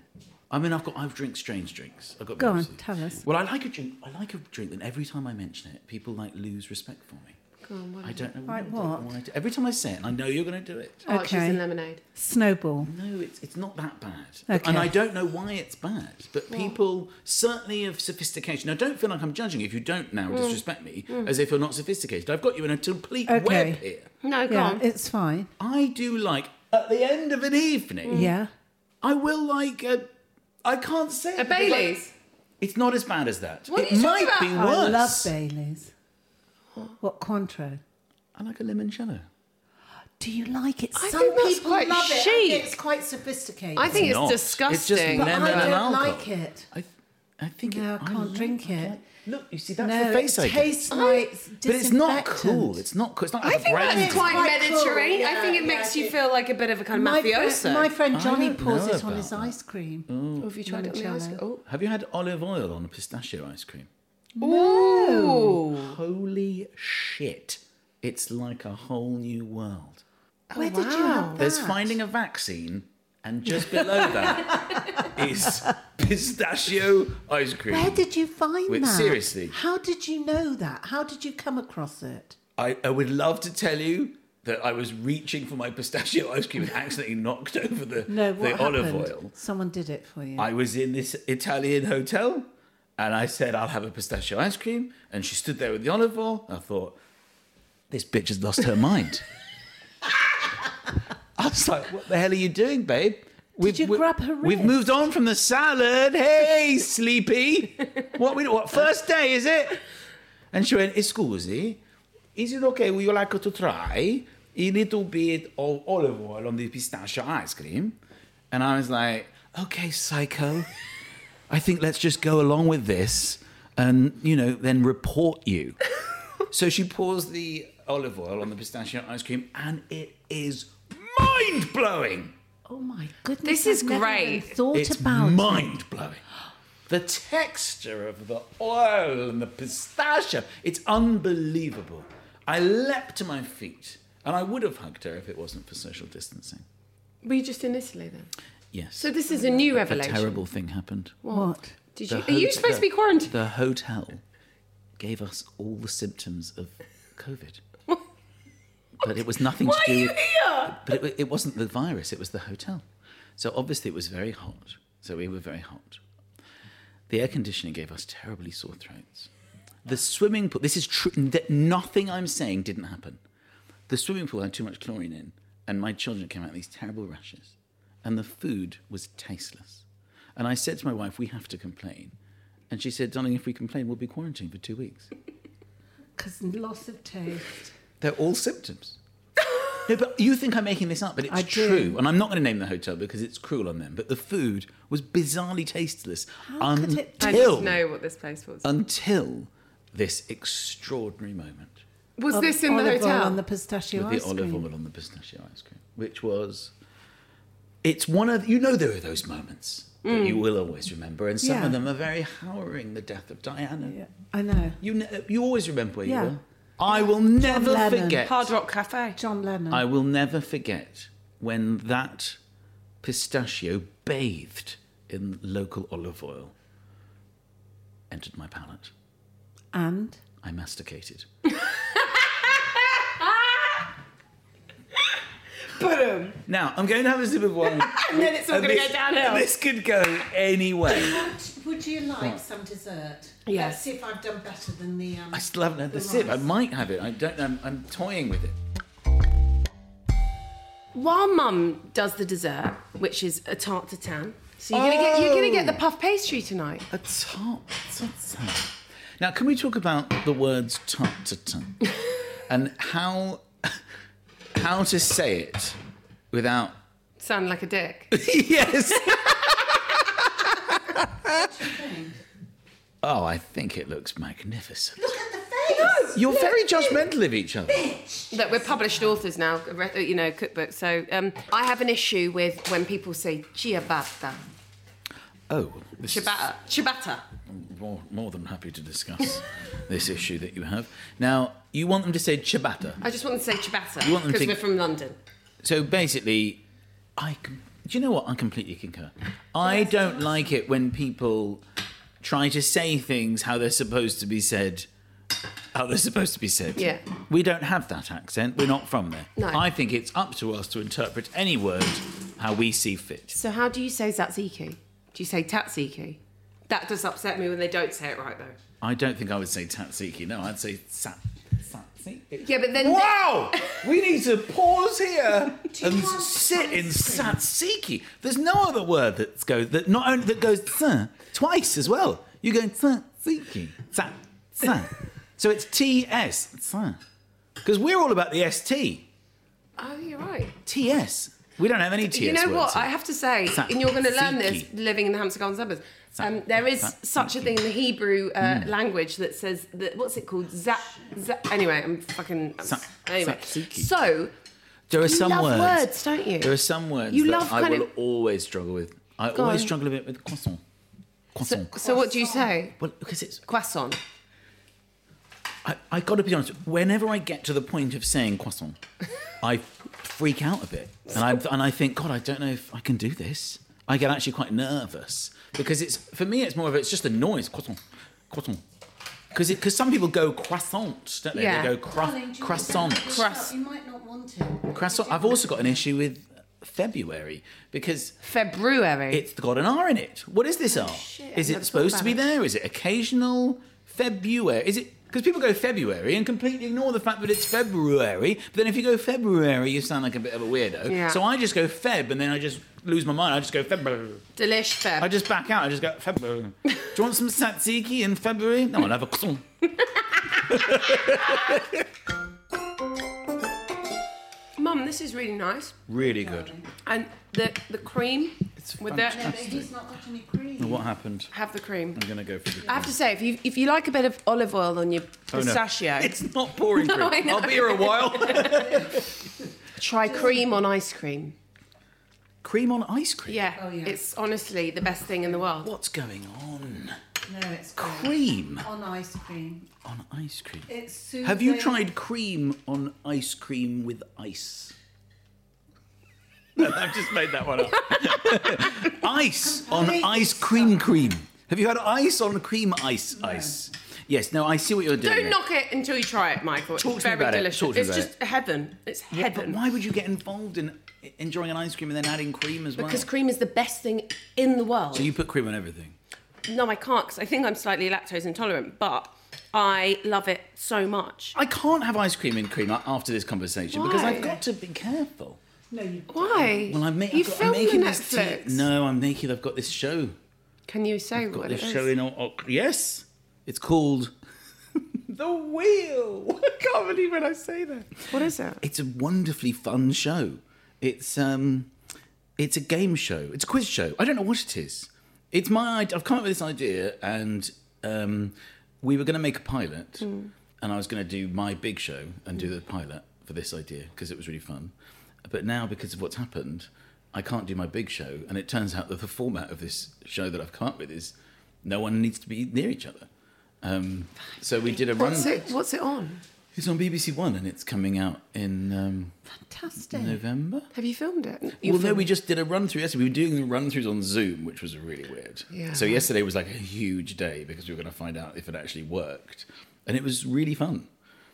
I mean, I've got I've drink strange drinks. I've got Go on, obviously. tell us. Well, I like a drink. I like a drink that every time I mention it, people like lose respect for me. Go on, what I don't know. Like I don't know what? why I do- Every time I say it, and I know you're going to do it. Archers Okay. and lemonade. Snowball. No, it's it's not that bad. Okay. And I don't know why it's bad. But people, certainly of sophistication. Now, don't feel like I'm judging you if you don't now disrespect me as if you're not sophisticated. I've got you in a complete Okay. web here. No, go Yeah, on. it's fine. I do like, at the end of an evening, Yeah. I will like a, I can't say it. A because, like, Baileys. it's not as bad as that. What are it you might talking be about? worse. I love Baileys. What Cointreau? I like a limoncello. Do you like it? I Some think that's people quite love it. I chic. think it's quite sophisticated. I think it's not. disgusting. It's just but lemon I and don't alcohol. like it. I, I think No, it, I can't like- drink I it. can't- Look, you see, that's no, the face it I get. tastes like But it's not disinfectant. cool. It's not cool. It's not like I a think brandy. that's quite, quite cool, Mediterranean. I yeah, think it yeah, makes you it- feel like a bit of a kind of My, mafioso. friend, my friend I Johnny don't pours know it on about his that. ice cream. Oh, have you tried it on the ice cream? Oh. Have you had olive oil on a pistachio ice cream? Ooh. Holy shit. It's like a whole new world. Where did you wow. have that? There's finding a vaccine, and just below that is pistachio ice cream. Where did you find Wait, that? seriously? How did you know that? How did you come across it? I, I would love to tell you that I was reaching for my pistachio ice cream and accidentally knocked over the, No, what the happened? olive oil. Someone did it for you. I was in this Italian hotel and I said, I'll have a pistachio ice cream. And she stood there with the olive oil. I thought, this bitch has lost her mind. I was like, what the hell are you doing, babe? We've, you we- grab her We've wrist? moved on from the salad. Hey, sleepy. What we what first day is it? And she went, scusi, is it okay? Would you like to try a little bit of olive oil on the pistachio ice cream? And I was like, okay, psycho. I think let's just go along with this and, you know, then report you. So she pours the olive oil on the pistachio ice cream and it is mind-blowing. oh my goodness! This is I've never great. even thought It's about it. mind-blowing. The texture of the oil and the pistachio, it's unbelievable. I leapt to my feet and I would have hugged her if it wasn't for social distancing. Were you just in Italy then? Yes. So this is a new a revelation. terrible thing happened. What? Did The you? Are you hot- supposed to be the- quarantined? The hotel gave us all the symptoms of COVID. But it was nothing Why to are do you with... here? But it, it wasn't the virus, it was the hotel. So obviously it was very hot. So we were very hot. The air conditioning gave us terribly sore throats. The swimming pool, this is true, that nothing I'm saying didn't happen. The swimming pool had too much chlorine in, and my children came out with these terrible rashes. And the food was tasteless. And I said to my wife, we have to complain. And she said, darling, if we complain, we'll be quarantined for two weeks. Because loss of taste. They're all symptoms. No, but you think I'm making this up, but it's I do. true. And I'm not going to name the hotel because it's cruel on them. But the food was bizarrely tasteless How could it I until just know what this place was. until this extraordinary moment Was Of this in the olive oil hotel? on the pistachio with ice the olive cream. oil on the pistachio ice cream, which was. It's one of you know there are those moments that you will always remember, and some Yeah. of them are very harrowing. The death of Diana. Yeah, I know. You ne- you always remember where Yeah. you were. I will never Lennon. forget. Hard Rock Cafe. John Lennon. I will never forget when that pistachio bathed in local olive oil entered my palate. and I masticated. Boom. Now, I'm going to have a sip of wine. And then it's all And going to this- go downhill. This could go any way. would, would you like some dessert? Yes. Let's see if I've done better than the. Um, I still haven't had the the sip. I rice. might have it. I don't know. I'm, I'm toying with it. While Mum does the dessert, which is a tarte tatin, so you're gonna get you're gonna get the puff pastry tonight. A tart tatin. Now, can we talk about the words tart tatin and how how to say it without? Sound like a dick. Yes. Oh, I think it looks magnificent. Look at the face. You're very judgmental of each other. That we're published authors now, you know, cookbooks. So um, I have an issue with when people say ciabatta. Oh, this is Ciabatta. Ciabatta. more, more than happy to discuss this issue that you have. Now, you want them to say ciabatta. I just want to say ciabatta You want them because to- we're from London. So basically, I can, Do you know what? I completely concur. I don't like it when people try to say things how they're supposed to be said, how they're supposed to be said. Yeah. We don't have that accent. We're not from there. No. I think it's up to us to interpret any word how we see fit. So how do you say tzatziki? Do you say tatsiki? That does upset me when they don't say it right, though. I don't think I would say tatsiki. No, I'd say sat. Yeah, but then... Wow! We need to pause here and sit in tzatziki. There's no other word that goes that not only that goes tsa twice as well. You go tzatziki, tsa, tsa. So it's T S, tsa. Because we're all about the S T. Oh, you're right. T S. We don't have any T S You know words what? here. I have to say, Tza- and you're going to learn this Tzatziki. living in the Hampstead Garden suburbs. Um, there is Tzatziki. such a thing in the Hebrew uh, Mm. language that says that, what's it called? Za, za, anyway, I'm fucking. I'm, Tza- anyway, tzatziki. so There are you some love words. words, don't you? There are some words You that love I kind will of- always struggle with. I Go always on. struggle a bit with croissant. So, Croissant. so what do you say? Well, because it's Croissant. I, I got to be honest. Whenever I get to the point of saying croissant, I freak out a bit, and I and I think, God, I don't know if I can do this. I get actually quite nervous because it's for me. It's more of a, it's just a noise, croissant, croissant. Because because some people go croissant, don't they? Yeah. They go cro- Darling, do you croissant. want to Croiss- You might not want it. Croissant. I've also got an issue with February because February. it's got an R in it. What is this R? shit, Is I've it never supposed thought to be about there? Is it occasional? February? Is it? Because people go February and completely ignore the fact that it's February. But then if you go February, you sound like a bit of a weirdo. Yeah. So I just go Feb, and then I just lose my mind. I just go February. Delish Feb. I just back out. I just go February. Do you want some tzatziki in February? No, I'll have a croissant. Mum, this is really nice. Really good. And the the cream It's with fantastic. the But he's not got any cream. What happened? have the cream. I'm going to go for the I have to say, if you if you like a bit of olive oil on your Oh, no. pistachio, It's not pouring cream. I know. I'll be here a while. try cream on ice cream. Cream on ice cream? Yeah, Oh, yeah. it's honestly the best thing in the world. What's going on? No, it's great. Cream On ice cream. on ice cream. It's soothing. Have you tried cream on ice cream with ice? No, I've just made that one up. Ice on ice cream cream. Have you had ice on cream ice ice? Yes, no, I see what you're doing. Don't there. knock it until you try it, Michael. Talk It's to me very about it. delicious. Talk to me It's about just heaven. It's Yeah, but heaven. why would you get involved in enjoying an ice cream and then adding cream as well? Because cream is the best thing in the world. So you put cream on everything? No, I can't because I think I'm slightly lactose intolerant, but I love it so much. I can't have ice cream in cream after this conversation because Why? I've got to be careful. No, you Why? Well, I'm, ma- you I've got, I'm filmed making the this tea- Netflix. No, I'm making. I've got this show. Can you say I've got what this it is? show in. O- o- yes, it's called The Wheel. I can't believe when I say that. What is it? It's a wonderfully fun show. It's um, it's a game show. It's a quiz show. I don't know what it is. It's my. I've come up with this idea, and um, we were going to make a pilot, Mm. and I was going to do my big show and do the pilot for this idea because it was really fun. But now, because of what's happened, I can't do my big show, and it turns out that the format of this show that I've come up with is no one needs to be near each other. Um, so we did a run. What's it? What's it on? It's on B B C One, and it's coming out in um, Fantastic. November. Have you filmed it? You Well, no, filmed we it. just did a run through yesterday. We were doing the run throughs on Zoom, which was really weird. Yeah. So yesterday was like a huge day because we were going to find out if it actually worked, and it was really fun.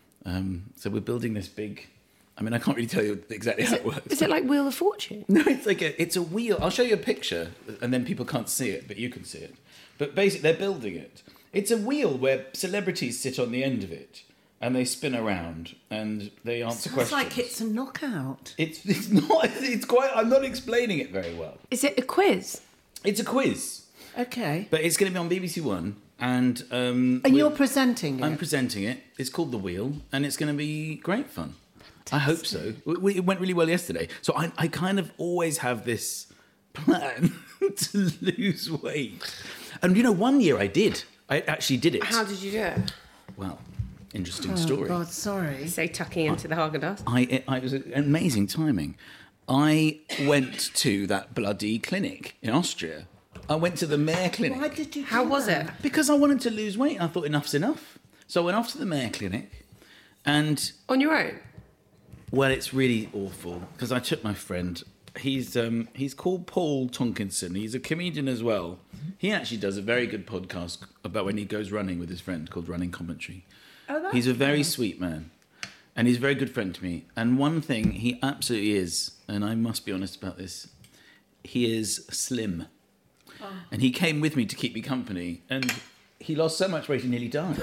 Um, so we're building this big. I mean, I can't really tell you exactly how it works. Is it like Wheel of Fortune? No, it's like a it's a wheel. I'll show you a picture, and then people can't see it, but you can see it. But basically, they're building it. It's a wheel where celebrities sit on the end of it, and they spin around, and they answer Sounds questions. like it's a knockout. It's it's not. It's quite. I'm not explaining it very well. Is it a quiz? It's a quiz, Okay. but it's going to be on B B C One, and um, And we're- you're presenting it. I'm presenting it. It's called The Wheel, and it's going to be great fun. I hope so. We- we- It went really well yesterday. So I, I kind of always have this plan to lose weight. And you know, one year I did. I actually did it. How did you do it? Well, interesting Oh, story. God, sorry. Say tucking into the Haagen-Dazs. I, I it was amazing timing. I went to that bloody clinic in Austria. I went to the Mayo Clinic. Why did you do How was that? it? Because I wanted to lose weight. I thought enough's enough. So I went off to the Mayo Clinic, and On your own? well, it's really awful because I took my friend He's um, he's called Paul Tonkinson. He's a comedian as well. He actually does a very good podcast about when he goes running with his friend called Running Commentary. Oh, that's He's a very nice. sweet man. And he's a very good friend to me. And one thing he absolutely is, and I must be honest about this, he is slim. Oh. And he came with me to keep me company. And he lost so much weight he nearly died.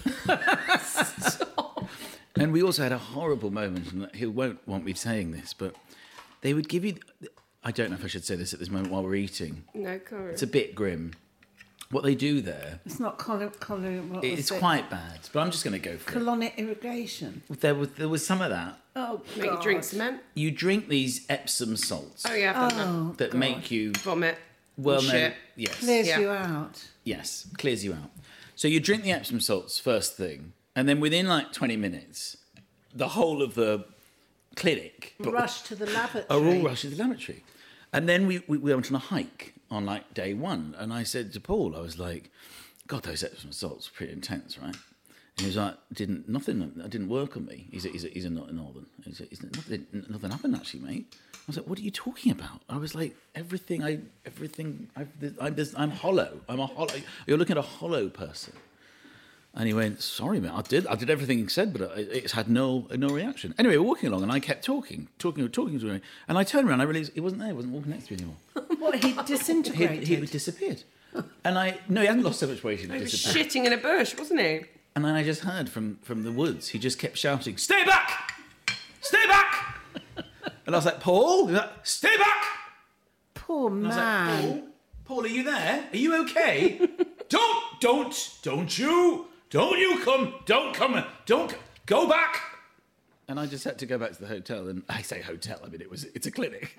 And we also had a horrible moment, and he won't want me saying this, but they would give you... I don't know if I should say this at this moment while we're eating. No, correct. It's a bit grim. What they do there... It's not colon... colon what It's was it? quite bad, but I'm just going to go for Colonic irrigation. it. There was, there was some of that. Oh, Make you God. drink cement. You drink these Epsom salts Oh, yeah, I've done Oh, that God. make you... that. Vomit. Well, no, Shit. yes. Clears Yeah. you out. Yes, clears you out. So you drink the Epsom salts first thing, and then within like twenty minutes, the whole of the clinic Rush to the lavatory. are all rushed to the lavatory. And then we, we, we went on a hike on like day one, and I said to Paul, I was like, God, those Epsom salts were pretty intense, right? And he was like, didn't, nothing, that didn't work on me. He's a, he's a, he's a northern. He's a, he's a, nothing, nothing happened actually, mate. I was like, what are you talking about? I was like, everything, I, everything, I've, I'm, just, I'm hollow. I'm a hollow. You're looking at a hollow person. And he went, sorry, mate, I did, I did everything he said, but it, it's had no, no reaction. Anyway, we're walking along, and I kept talking, talking, talking to him, and I turned around, and I realised he wasn't there. He wasn't walking next to me anymore. What, he He, disintegrated? he disappeared. And I, no, he hadn't lost so much weight. He He was disappeared. shitting in a bush, wasn't he? And then I just heard from, from the woods, he just kept shouting, stay back! Stay back! And I was like, Paul? He was like, stay back! Poor And I was man. like, Paul? Paul, are you there? Are you okay? don't, don't, don't you, don't you come, don't come, don't, c- go back! And I just had to go back to the hotel, and I say hotel, I mean, it was, it's a clinic.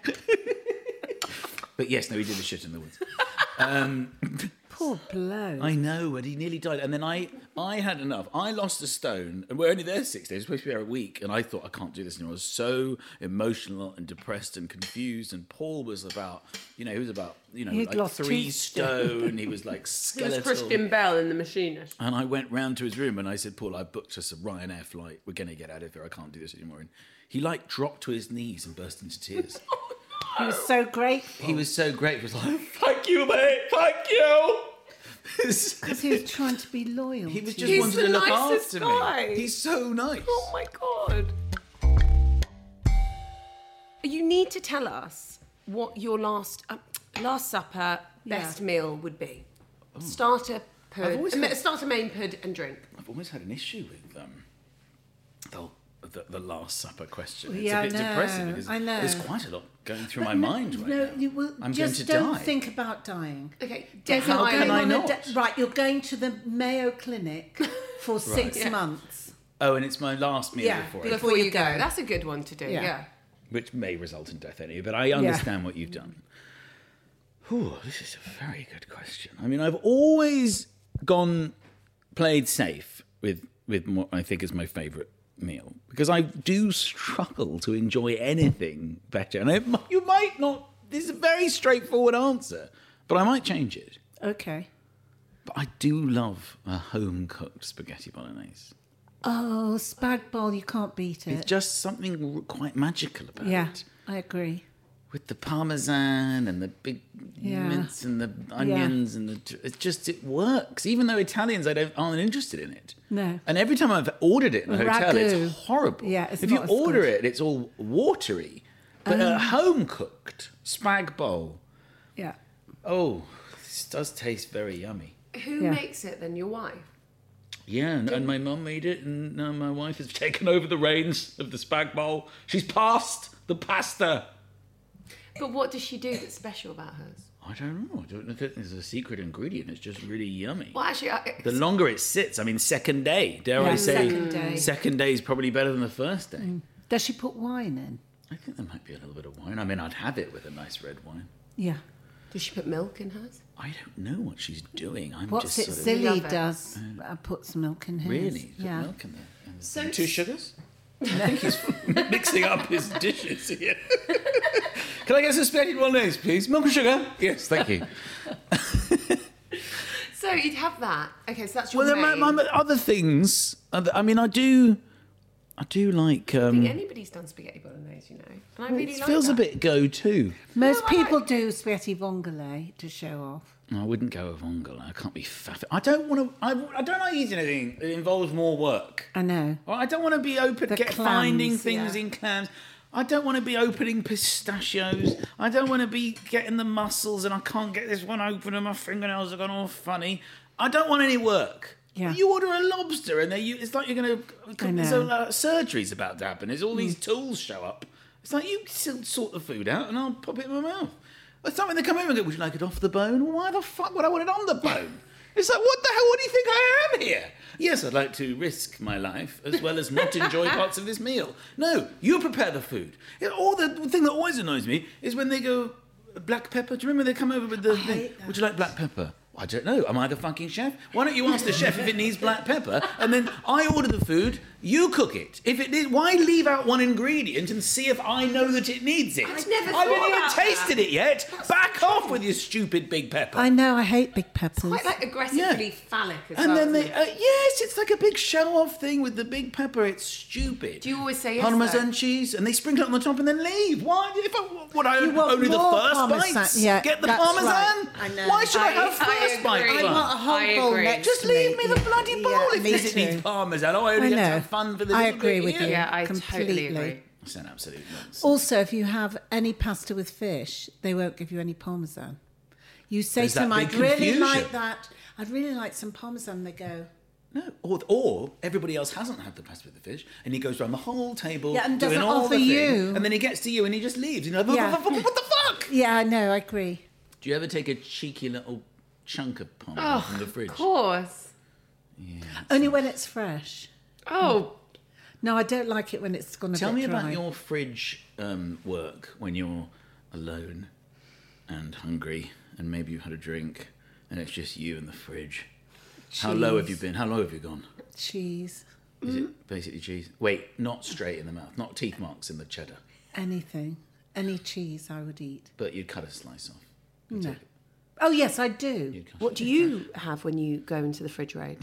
But yes, no, he did the shit in the woods. Um, Poor bloke. I know, and he nearly died. And then I, I had enough. I lost a stone, and we're only there six days. We're supposed to be there a week, and I thought, I can't do this anymore. I was so emotional and depressed and confused. And Paul was about, you know, he was about, you know, He'd like lost three two stone. He was like It was skeletal. Christian Bell in The Machinist. And I went round to his room, and I said, Paul, I booked us a Ryanair flight. We're going to get out of here. I can't do this anymore. And he like dropped to his knees and burst into tears. He was so grateful. He was so grateful. He was like, thank you, mate. Thank you. Because he was trying to be loyal. He was to just you. He's wanted the to look nicest after guy. me. He's so nice. Oh my God. You need to tell us what your last uh, last supper best Yeah. meal would be. Starter, I've pud, always uh, had- starter, main pud, and drink. I've always had an issue with um, the, the the Last Supper question. It's Yeah, a bit I know, depressing because I know. there's quite a lot going through But my no- mind right no, now. you will I'm just going to don't die. think about dying. Okay, David, How you're can going I on a not? de- right, you're going to the Mayo Clinic for six Yeah. months. Oh, and it's my last meal Yeah, before, before I, Before you you go. go. That's a good one to do, yeah. Yeah. which may result in death anyway. But I understand what you've done. Whew, this is a very good question. I mean, I've always gone played safe with with what I think is my favourite meal because I do struggle to enjoy anything better. And it, mi- you might not. This is a very straightforward answer, but I might change it. Okay. But I do love a home cooked spaghetti bolognese. Oh, spag bowl, you can't beat It's it. just something r- quite magical about Yeah, it. I agree. With the parmesan and the big Yeah. mince and the onions and the t- it just it works. Even though Italians I don't aren't interested in it. No. And every time I've ordered it in a hotel, Ragu. it's horrible. Yeah, it's if you not as order good. it, it's all watery. But a home cooked spag bowl, Yeah. oh, this does taste very yummy. Who Yeah. makes it then? Your wife? Yeah, and, and my mum made it, and now my wife has taken over the reins of the spag bowl. She's passed the pasta. But what does she do that's special about hers? I don't know. I don't know if there's a secret ingredient. It's just really yummy. Well, actually, I, The longer it sits, I mean, second day. Dare Yeah, I say, second day. second day is probably better than the first day. Does she put wine in? I think there might be a little bit of wine. I mean, I'd have it with a nice red wine. Yeah. does she put milk in hers? I don't know what she's doing. I'm What's just it sort of Silly Love it. does? I put some milk in his. really put Yeah. milk in there. And So- two sugars. I think he's mixing up his dishes here. Can I get some spaghetti bolognese, please? Milk and sugar. Yes, thank you. So you'd have that. Okay, so that's your Well, there main. might, might be other things. Other- I mean, I do, I do like. I Um, think anybody's done spaghetti bolognese. nowadays, you know. And I really it like feels that. a bit go-to. Most No, I people like- do spaghetti vongole to show off. I wouldn't go with vongole. I can't be faff. I don't want to. I, I don't like eating anything that involves more work. I know. Well, I don't want to be open, The get clams, finding things yeah. in clams. I don't want to be opening pistachios. I don't want to be getting the mussels, and I can't get this one open, and my fingernails are gone all funny. I don't want any work. Yeah. You order a lobster, and they, you, it's like you're going I to. know. There's a uh, surgery's about to happen. There's all these tools show up. It's like you still sort the food out, and I'll pop it in my mouth. It's something they come over and go, would you like it off the bone? Well, why the fuck would I want it on the bone? It's like, what the hell? What do you think I am here? Yes, I'd like to risk my life as well as not enjoy parts of this meal. No, you prepare the food. It, all the thing that always annoys me is when they go, black pepper. Do you remember they come over with the thing? hate that. Would you like black pepper? I don't know. Am I the fucking chef? Why don't you ask the chef if it needs black pepper, and then I order the food, you cook it. If it needs, why leave out one ingredient and see if I know that it needs it? I've never I thought haven't even about tasted that. it yet. Back off with your stupid big pepper. I know, I hate big peppers. Quite like aggressively Yeah. phallic as And well. then they, isn't uh, it? yes, it's like a big show-off thing with the big pepper. It's stupid. Do you always say yes, Parmesan though? cheese, and they sprinkle it on the top and then leave. Why? If I, would I You want only the more first Parmesan. bites? Yeah, Get the that's parmesan. right. I know. Why should I, I- have I first bite? agree. first? I want a whole I bowl agree. next Just to leave me the Yeah, bloody bowl yeah, if me it too. needs parmesan. Oh, I only I get to know. have fun for the I little agree bit with here. you. Yeah, I completely. totally agree. It's an absolute nonsense. Also, if you have any pasta with fish, they won't give you any parmesan. You say There's to that them, big I'd really confusion. like that. I'd really like some parmesan. They go, No, or, or everybody else hasn't had the pasta with the fish, and he goes around the whole table Yeah, and doing doesn't all offer the thing, you. and then he gets to you and he just leaves. And you're like, Yeah. what, what, what the fuck? yeah, I know, I agree. Do you ever take a cheeky little chunk of parmesan from the fridge? Of course. Only when it's fresh. Oh, No, I don't like it when it's gone a Tell bit me dry. about your fridge um, work when you're alone and hungry, and maybe you've had a drink, and it's just you in the fridge. How low have you Cheese. been? How low have you gone? Cheese, Is it basically cheese? Wait, not straight in the mouth, not teeth marks in the cheddar, anything, any cheese I would eat. but you'd cut a slice off. You'd No. take it. Oh yes, I do. You'd cut what it. do you have when you go into the refrigerator?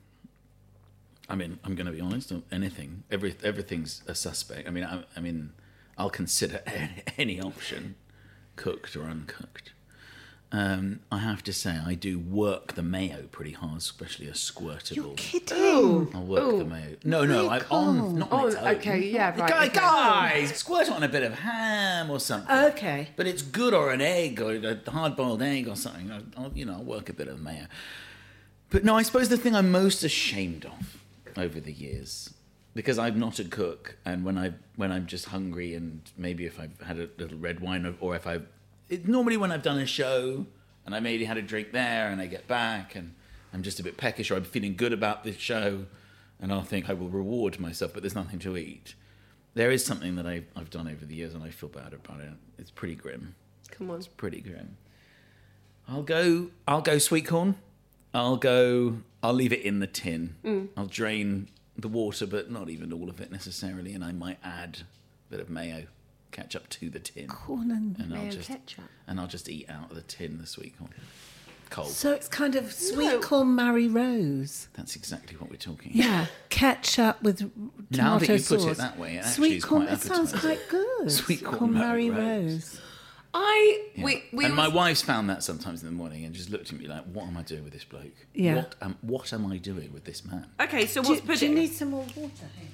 I mean, I'm going to be honest. Anything, every everything's a suspect. I mean, I, I mean, I'll consider any, any option, cooked or uncooked. Um, I have to say, I do work the mayo pretty hard, especially a squirtable. You're kidding. I'll work the mayo. No, no, I, on not on Oh, its own. okay, yeah, right. Guy, okay. guys, squirt it on a bit of ham or something. Okay. But it's good, or an egg, or a hard-boiled egg, or something. I'll, I'll, you know, I'll work a bit of mayo. But no, I suppose the thing I'm most ashamed of over the years, because I'm not a cook, and when I when I'm just hungry, and maybe if I've had a little red wine, or, or if I've it, normally when I've done a show and I maybe had a drink there, and I get back and I'm just a bit peckish, or I'm feeling good about this show, and I'll think I will reward myself, but there's nothing to eat. There is something that I've, I've done over the years, and I feel bad about it. It's pretty grim. Come on. Pretty grim. I'll go. I'll go sweet corn. I'll go. I'll leave it in the tin. Mm. I'll drain the water, but not even all of it necessarily, and I might add a bit of mayo, ketchup to the tin, Corn and and I'll Mayo just ketchup. and I'll just eat out of the tin the sweet corn, cold. So it's kind of sweet No. corn Mary Rose. That's exactly what we're talking. Yeah, ketchup with tomato Now that you put sauce. it that way, it actually sweet is corn. quite It sounds appetising. quite good. Sweet corn Mary Mary Rose. Rose. I Yeah. we we and my always- wife's found that sometimes in the morning and just looked at me like, "What am I doing with this bloke? Yeah. What am What am I doing with this man?" Okay, so Do, what's do pudding? you need some more water?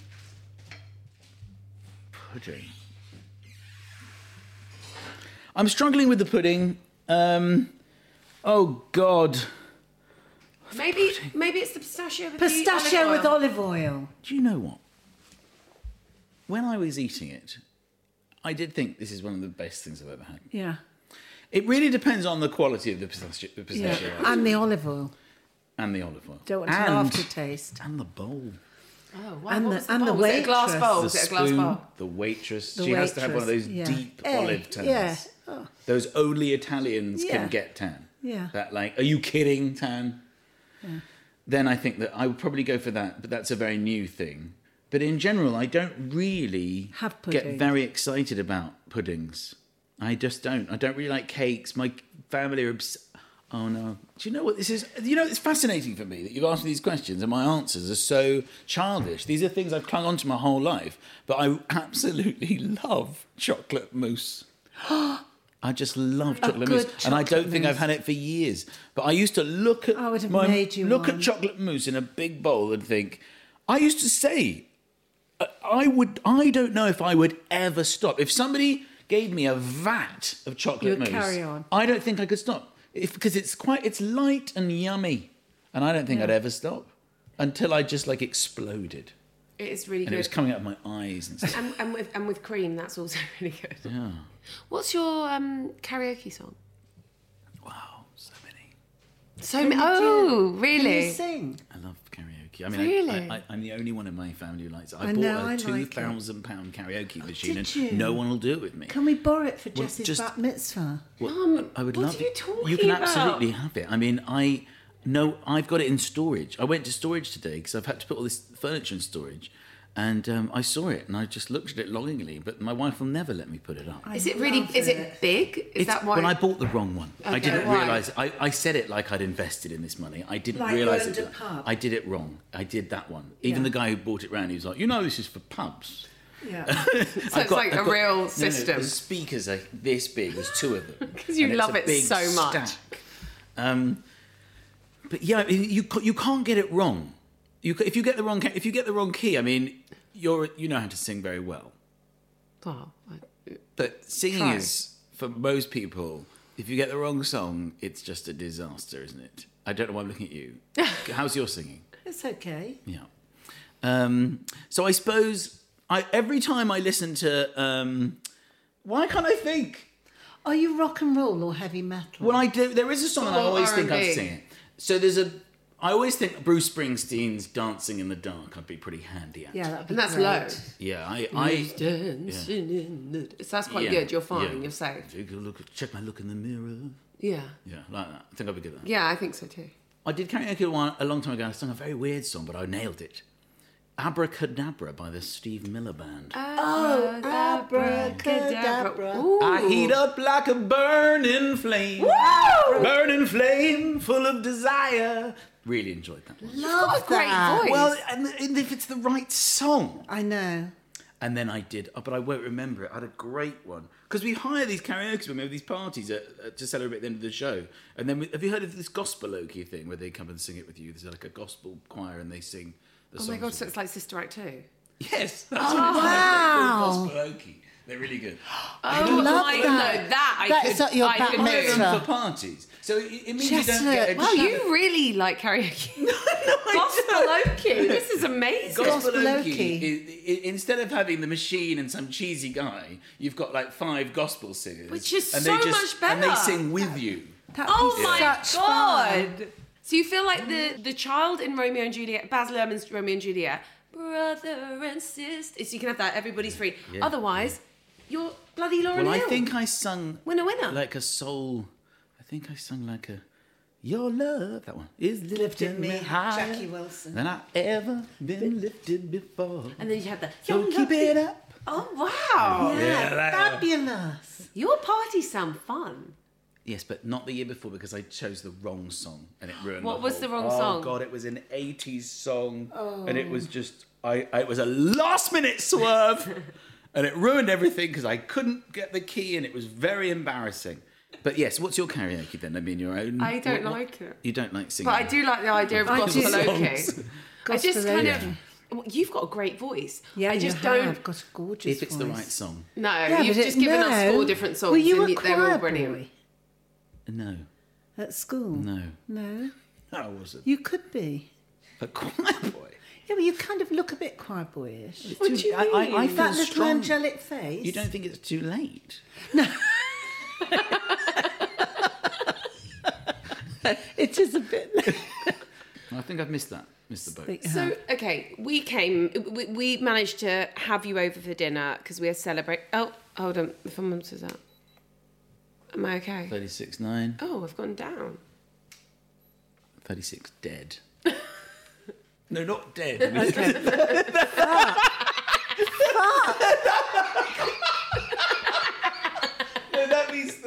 Pudding. I'm struggling with the pudding. Um, oh God. maybe maybe it's the pistachio with Pistachio the olive with oil. olive oil. Do you know what? When I was eating it, I did think this is one of the best things I've ever had. Yeah. It really depends on the quality of the pistachio, the Yeah. pistachio And the olive oil. and the olive oil. Don't want an and, aftertaste. and the bowl. Oh, wow. And what the- was the and the bowl? Was it a glass waitress. bowl? The Was it a glass spoon, bowl? the waitress. The she has to have one of those waitress, yeah. deep Eh, olive tans. Yeah. Oh, Those only Italians Yeah. can get tan. Yeah. That like, are you kidding, tan? Then I think that I would probably go for that, but that's a very new thing. But in general, I don't really Have get pudding. very excited about puddings. I just don't. I don't really like cakes. My family are. Obs- Oh no! Do you know what this is? You know, it's fascinating for me that you've asked me these questions and my answers are so childish. These are things I've clung on to my whole life, but I absolutely love chocolate mousse. I just love chocolate mousse, and I don't think I've had it for years. But I used to look at I would have my, made you look one. at chocolate mousse in a big bowl and think. I used to say, I would. I don't know if I would ever stop if somebody gave me a vat of chocolate You'd mousse. carry on. I don't think I could stop. If, because it's quite, it's light and yummy, and I don't think Yeah. I'd ever stop until I just like exploded, It is really and good. it was coming out of my eyes and stuff. and, and with and with cream, that's also really good. Yeah. What's your um, karaoke song? Wow, so many. So Can many. you Oh, do- really? Can you sing? I love karaoke. I mean, Really? I, I, I'm the only one in my family who likes it. I, I bought know, I a like two it. thousand pound karaoke machine, did and you? no one will do it with me. Can we borrow it for Well, Jessie's just- bat mitzvah? Well, Mum, I would what love are you it. talking You can about? absolutely have it. I mean, I know I've got it in storage. I went to storage today because I've had to put all this furniture in storage, and um, I saw it and I just looked at it longingly. But my wife will never let me put it up. I Is it really? love Is it it. big? Is It's- that why? Well, I bought the wrong one. I Okay, didn't why? realise. I, I said it like I'd invested in this money. I didn't Like you realise owned it. a pub. I did it wrong. I did that one. Even Yeah. the guy who bought it round, he was like, "You know, this is for pubs." Yeah. so it's like a real system. the speakers are this big. There's two of them. 'Cause you And it's love a it big so much. stack. Um, but yeah, you ca- you can't get it wrong. You ca- if you get the wrong ca- if you get the wrong key, I mean, you're you know how to sing very well. Well, I- But singing Try. is, for most people, if you get the wrong song, it's just a disaster, isn't it? I don't know why I'm looking at you. How's your singing? It's okay. Yeah. Um, so I suppose I every time I listen to... Um, why can't I think? Are you rock and roll or heavy metal? Well, I do. There is a song and I Or always think R and B. I'd sing it. So there's a... I always think Bruce Springsteen's Dancing in the Dark I'd be pretty handy at. yeah, that'd be and that's great. low. Yeah, I... I Dancing in the- So that's quite yeah, good. You're fine. yeah. You're safe. Take a look, check my look in the mirror. Yeah. Yeah, like that. I think I'd be good at that. Yeah, I think so too. I did karaoke a, while, a long time ago. I sung a very weird song, but I nailed it. Abracadabra by the Steve Miller Band. Oh, abracadabra. I heat up like a burning flame. Burning flame full of desire. Really enjoyed that one. Love got a great that. voice. Well, and, and if it's the right song. I know. And then I did, oh, but I won't remember it. I had a great one. Because we hire these karaoke women, we have these parties at, at, to celebrate the end of the show. And then, we, have you heard of this gospel-oki thing where they come and sing it with you? There's like a gospel choir and they sing the Oh songs. my god, with so you. it's like Sister Act two. Yes, that's Oh, what it's wow. like. They're called gospel-oki. They're really good. Oh love my that. no, that I That's could. not your I bat could Hire do. mitzvah. them for parties. So it, it means you don't get a Wow, you really like karaoke. Gospel-oki. This is amazing. Gospel-oki. Gospel-oki. i- i- Instead of having the machine and some cheesy guy, you've got like five gospel singers. Which is and so they just, much And they better. sing with you. That'd Oh be my such fun. god! So you feel like the the child in Romeo and Juliet, Baz Luhrmann's Romeo and Juliet, brother and sister. So you can have that. Everybody's free. Yeah. Otherwise, you're bloody Lauryn Well, I Hill. think I sung Winner, winner. like a soul. I think I sung like a your love. That one is lifting me higher Jackie Wilson. than I ever been lifted before. And then you have the. So Young keep Love- it up. Oh wow! Yeah, that- fabulous. Your parties sound fun. Yes, but not the year before because I chose the wrong song and it ruined. What the was whole- the wrong oh, song? Oh god, it was an eighties song, and it was just I. I it was a last minute swerve, and it ruined everything because I couldn't get the key, and it was very embarrassing. But yes, what's your karaoke then? I mean, your own. I don't what- what- like it. You don't like singing, But I do like the idea of I do. gospel-oki. Songs. I just kind Gospel-oki. of. Well, you've got a great voice. Yeah, I just you don't. have got a gorgeous if it's the voice. right song. No, Yeah, you've but just it- given no. us four different songs Were you and a they're all choir brilliant. boy No, at school? no, No? no, I wasn't. You could be. A choir boy. Yeah, but you kind of look a bit choir boyish. What do you I, I, I mean? feel That little strong. angelic face. You don't think it's too late? It is a bit. I think I've missed that, missed the boat. So, okay, we came, we, we managed to have you over for dinner because we are celebrating. Oh, hold on, if my mum says that. Am I okay? thirty-six nine. Oh, I've gone down. thirty-six dead. No, not dead. I mean, no, that means thirty-six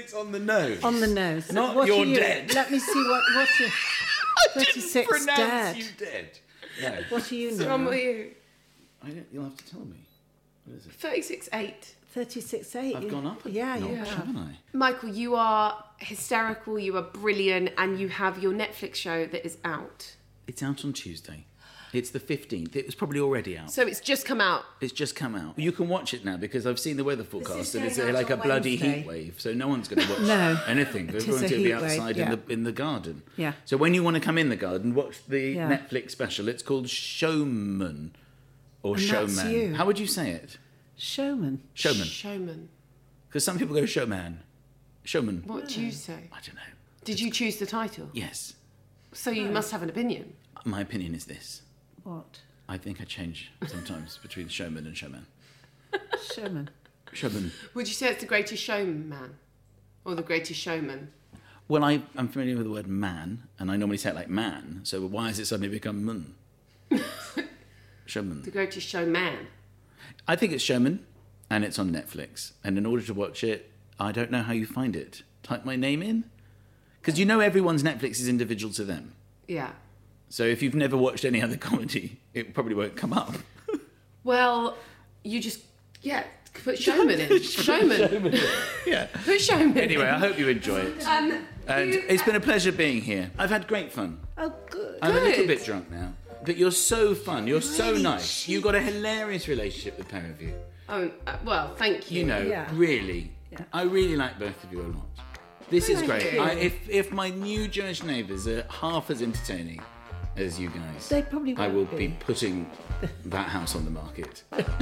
thirty-six on the nose. On the nose. Not What you're are you? dead. Let me see what. What's your. I thirty-six didn't pronounce dead. you dead. No. What are you So now? I'm with you. I don't, you'll have to tell me. What is it? thirty-six eight. thirty-six eight. I've gone up a Yeah, notch, you have. haven't I? Michael, you are hysterical, you are brilliant, and you have your Netflix show that is out. It's out on Tuesday. It's the fifteenth. It was probably already out. So it's just come out. It's just come out. You can watch it now because I've seen the weather forecast and it's going uh, out like a on bloody Wednesday. heat wave. So no one's going to watch No. anything. It is Everyone's a going to be heat wave, outside yeah. in the in the garden. Yeah. So when you want to come in the garden, watch the Yeah. Netflix special. It's called Showman or And that's Showman. you. How would you say it? Showman. Showman. Showman. Because some people go showman. Showman. What do you say? I don't know. Did you choose the title? Yes. So you must have an opinion. My opinion is this. What? I think I change sometimes between showman and showman. Showman. Showman. Would you say it's the greatest showman? Or the greatest showman? Well, I, I'm familiar with the word man, and I normally say it like man, so why has it suddenly become mun? Showman. The greatest showman. I think it's Showman, and it's on Netflix. And in order to watch it, I don't know how you find it. Type my name in? Because you know everyone's Netflix is individual to them. Yeah. So if you've never watched any other comedy, it probably won't come up. Well, you just, yeah, put showman in. Showman. Yeah. Put showman Anyway, in. I hope you enjoy it. Um, And you- it's been a pleasure being here. I've had great fun. Oh, good. I'm a little Good. bit drunk now. But you're so fun. You're so nice. You've got a hilarious relationship, the pair of you. Oh, uh, well, thank you. You know, Yeah. really. I really like both of you a lot. This is Thank great. you. I, if, if my new Jewish neighbours are half as entertaining as you guys, They probably I will won't be be. putting that house on the market.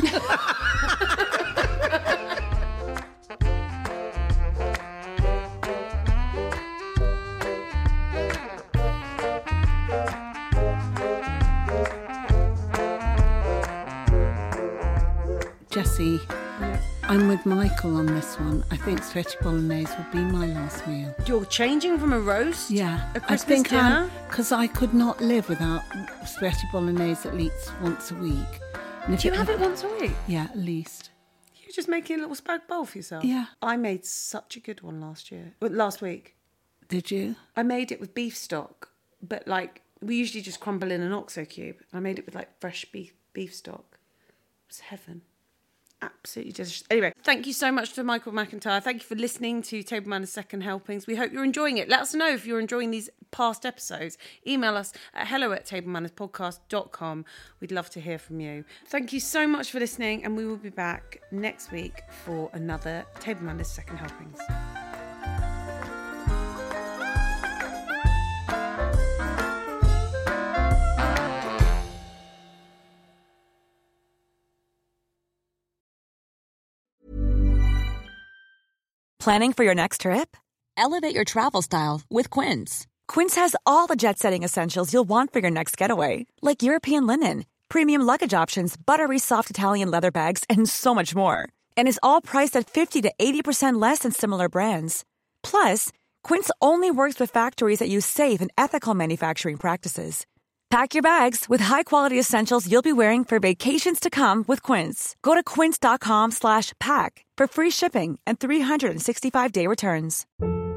Jessie, I'm with Michael on this one. I think spaghetti bolognese would be my last meal. You're changing from a roast? Yeah, A I Christmas think dinner? because I could not live without spaghetti bolognese at least once a week. And if Do you have it once a week? Yeah, at least. You're just making a little spag bowl for yourself? Yeah. I made such a good one last year. Well, last week. Did you? I made it with beef stock, but like, we usually just crumble in an Oxo cube. I made it with like fresh beef beef stock. It was heaven. Absolutely delicious. Anyway, thank you so much to Michael McIntyre. Thank you for listening to Table Manners Second Helpings. We hope you're enjoying it. Let us know if you're enjoying these past episodes. Email us at hello at tablemannerspodcast dot com. We'd love to hear from you. Thank you so much for listening, and we will be back next week for another Table Manners Second Helpings. Planning for your next trip? Elevate your travel style with Quince. Quince has all the jet-setting essentials you'll want for your next getaway, like European linen, premium luggage options, buttery soft Italian leather bags, and so much more. And is all priced at fifty to eighty percent less than similar brands. Plus, Quince only works with factories that use safe and ethical manufacturing practices. Pack your bags with high-quality essentials you'll be wearing for vacations to come with Quince. Go to quince.com slash pack for free shipping and three sixty-five day returns.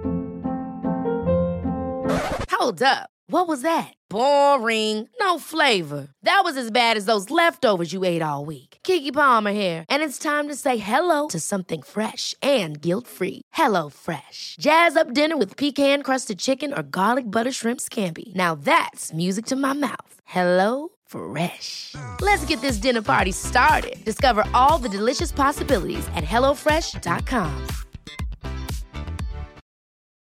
Hold up. What was that? Boring. No flavor. That was as bad as those leftovers you ate all week. Keke Palmer here, and it's time to say hello to something fresh and guilt-free. Hello Fresh. Jazz up dinner with pecan-crusted chicken or garlic butter shrimp scampi. Now that's music to my mouth. Hello Fresh. Let's get this dinner party started. Discover all the delicious possibilities at hello fresh dot com.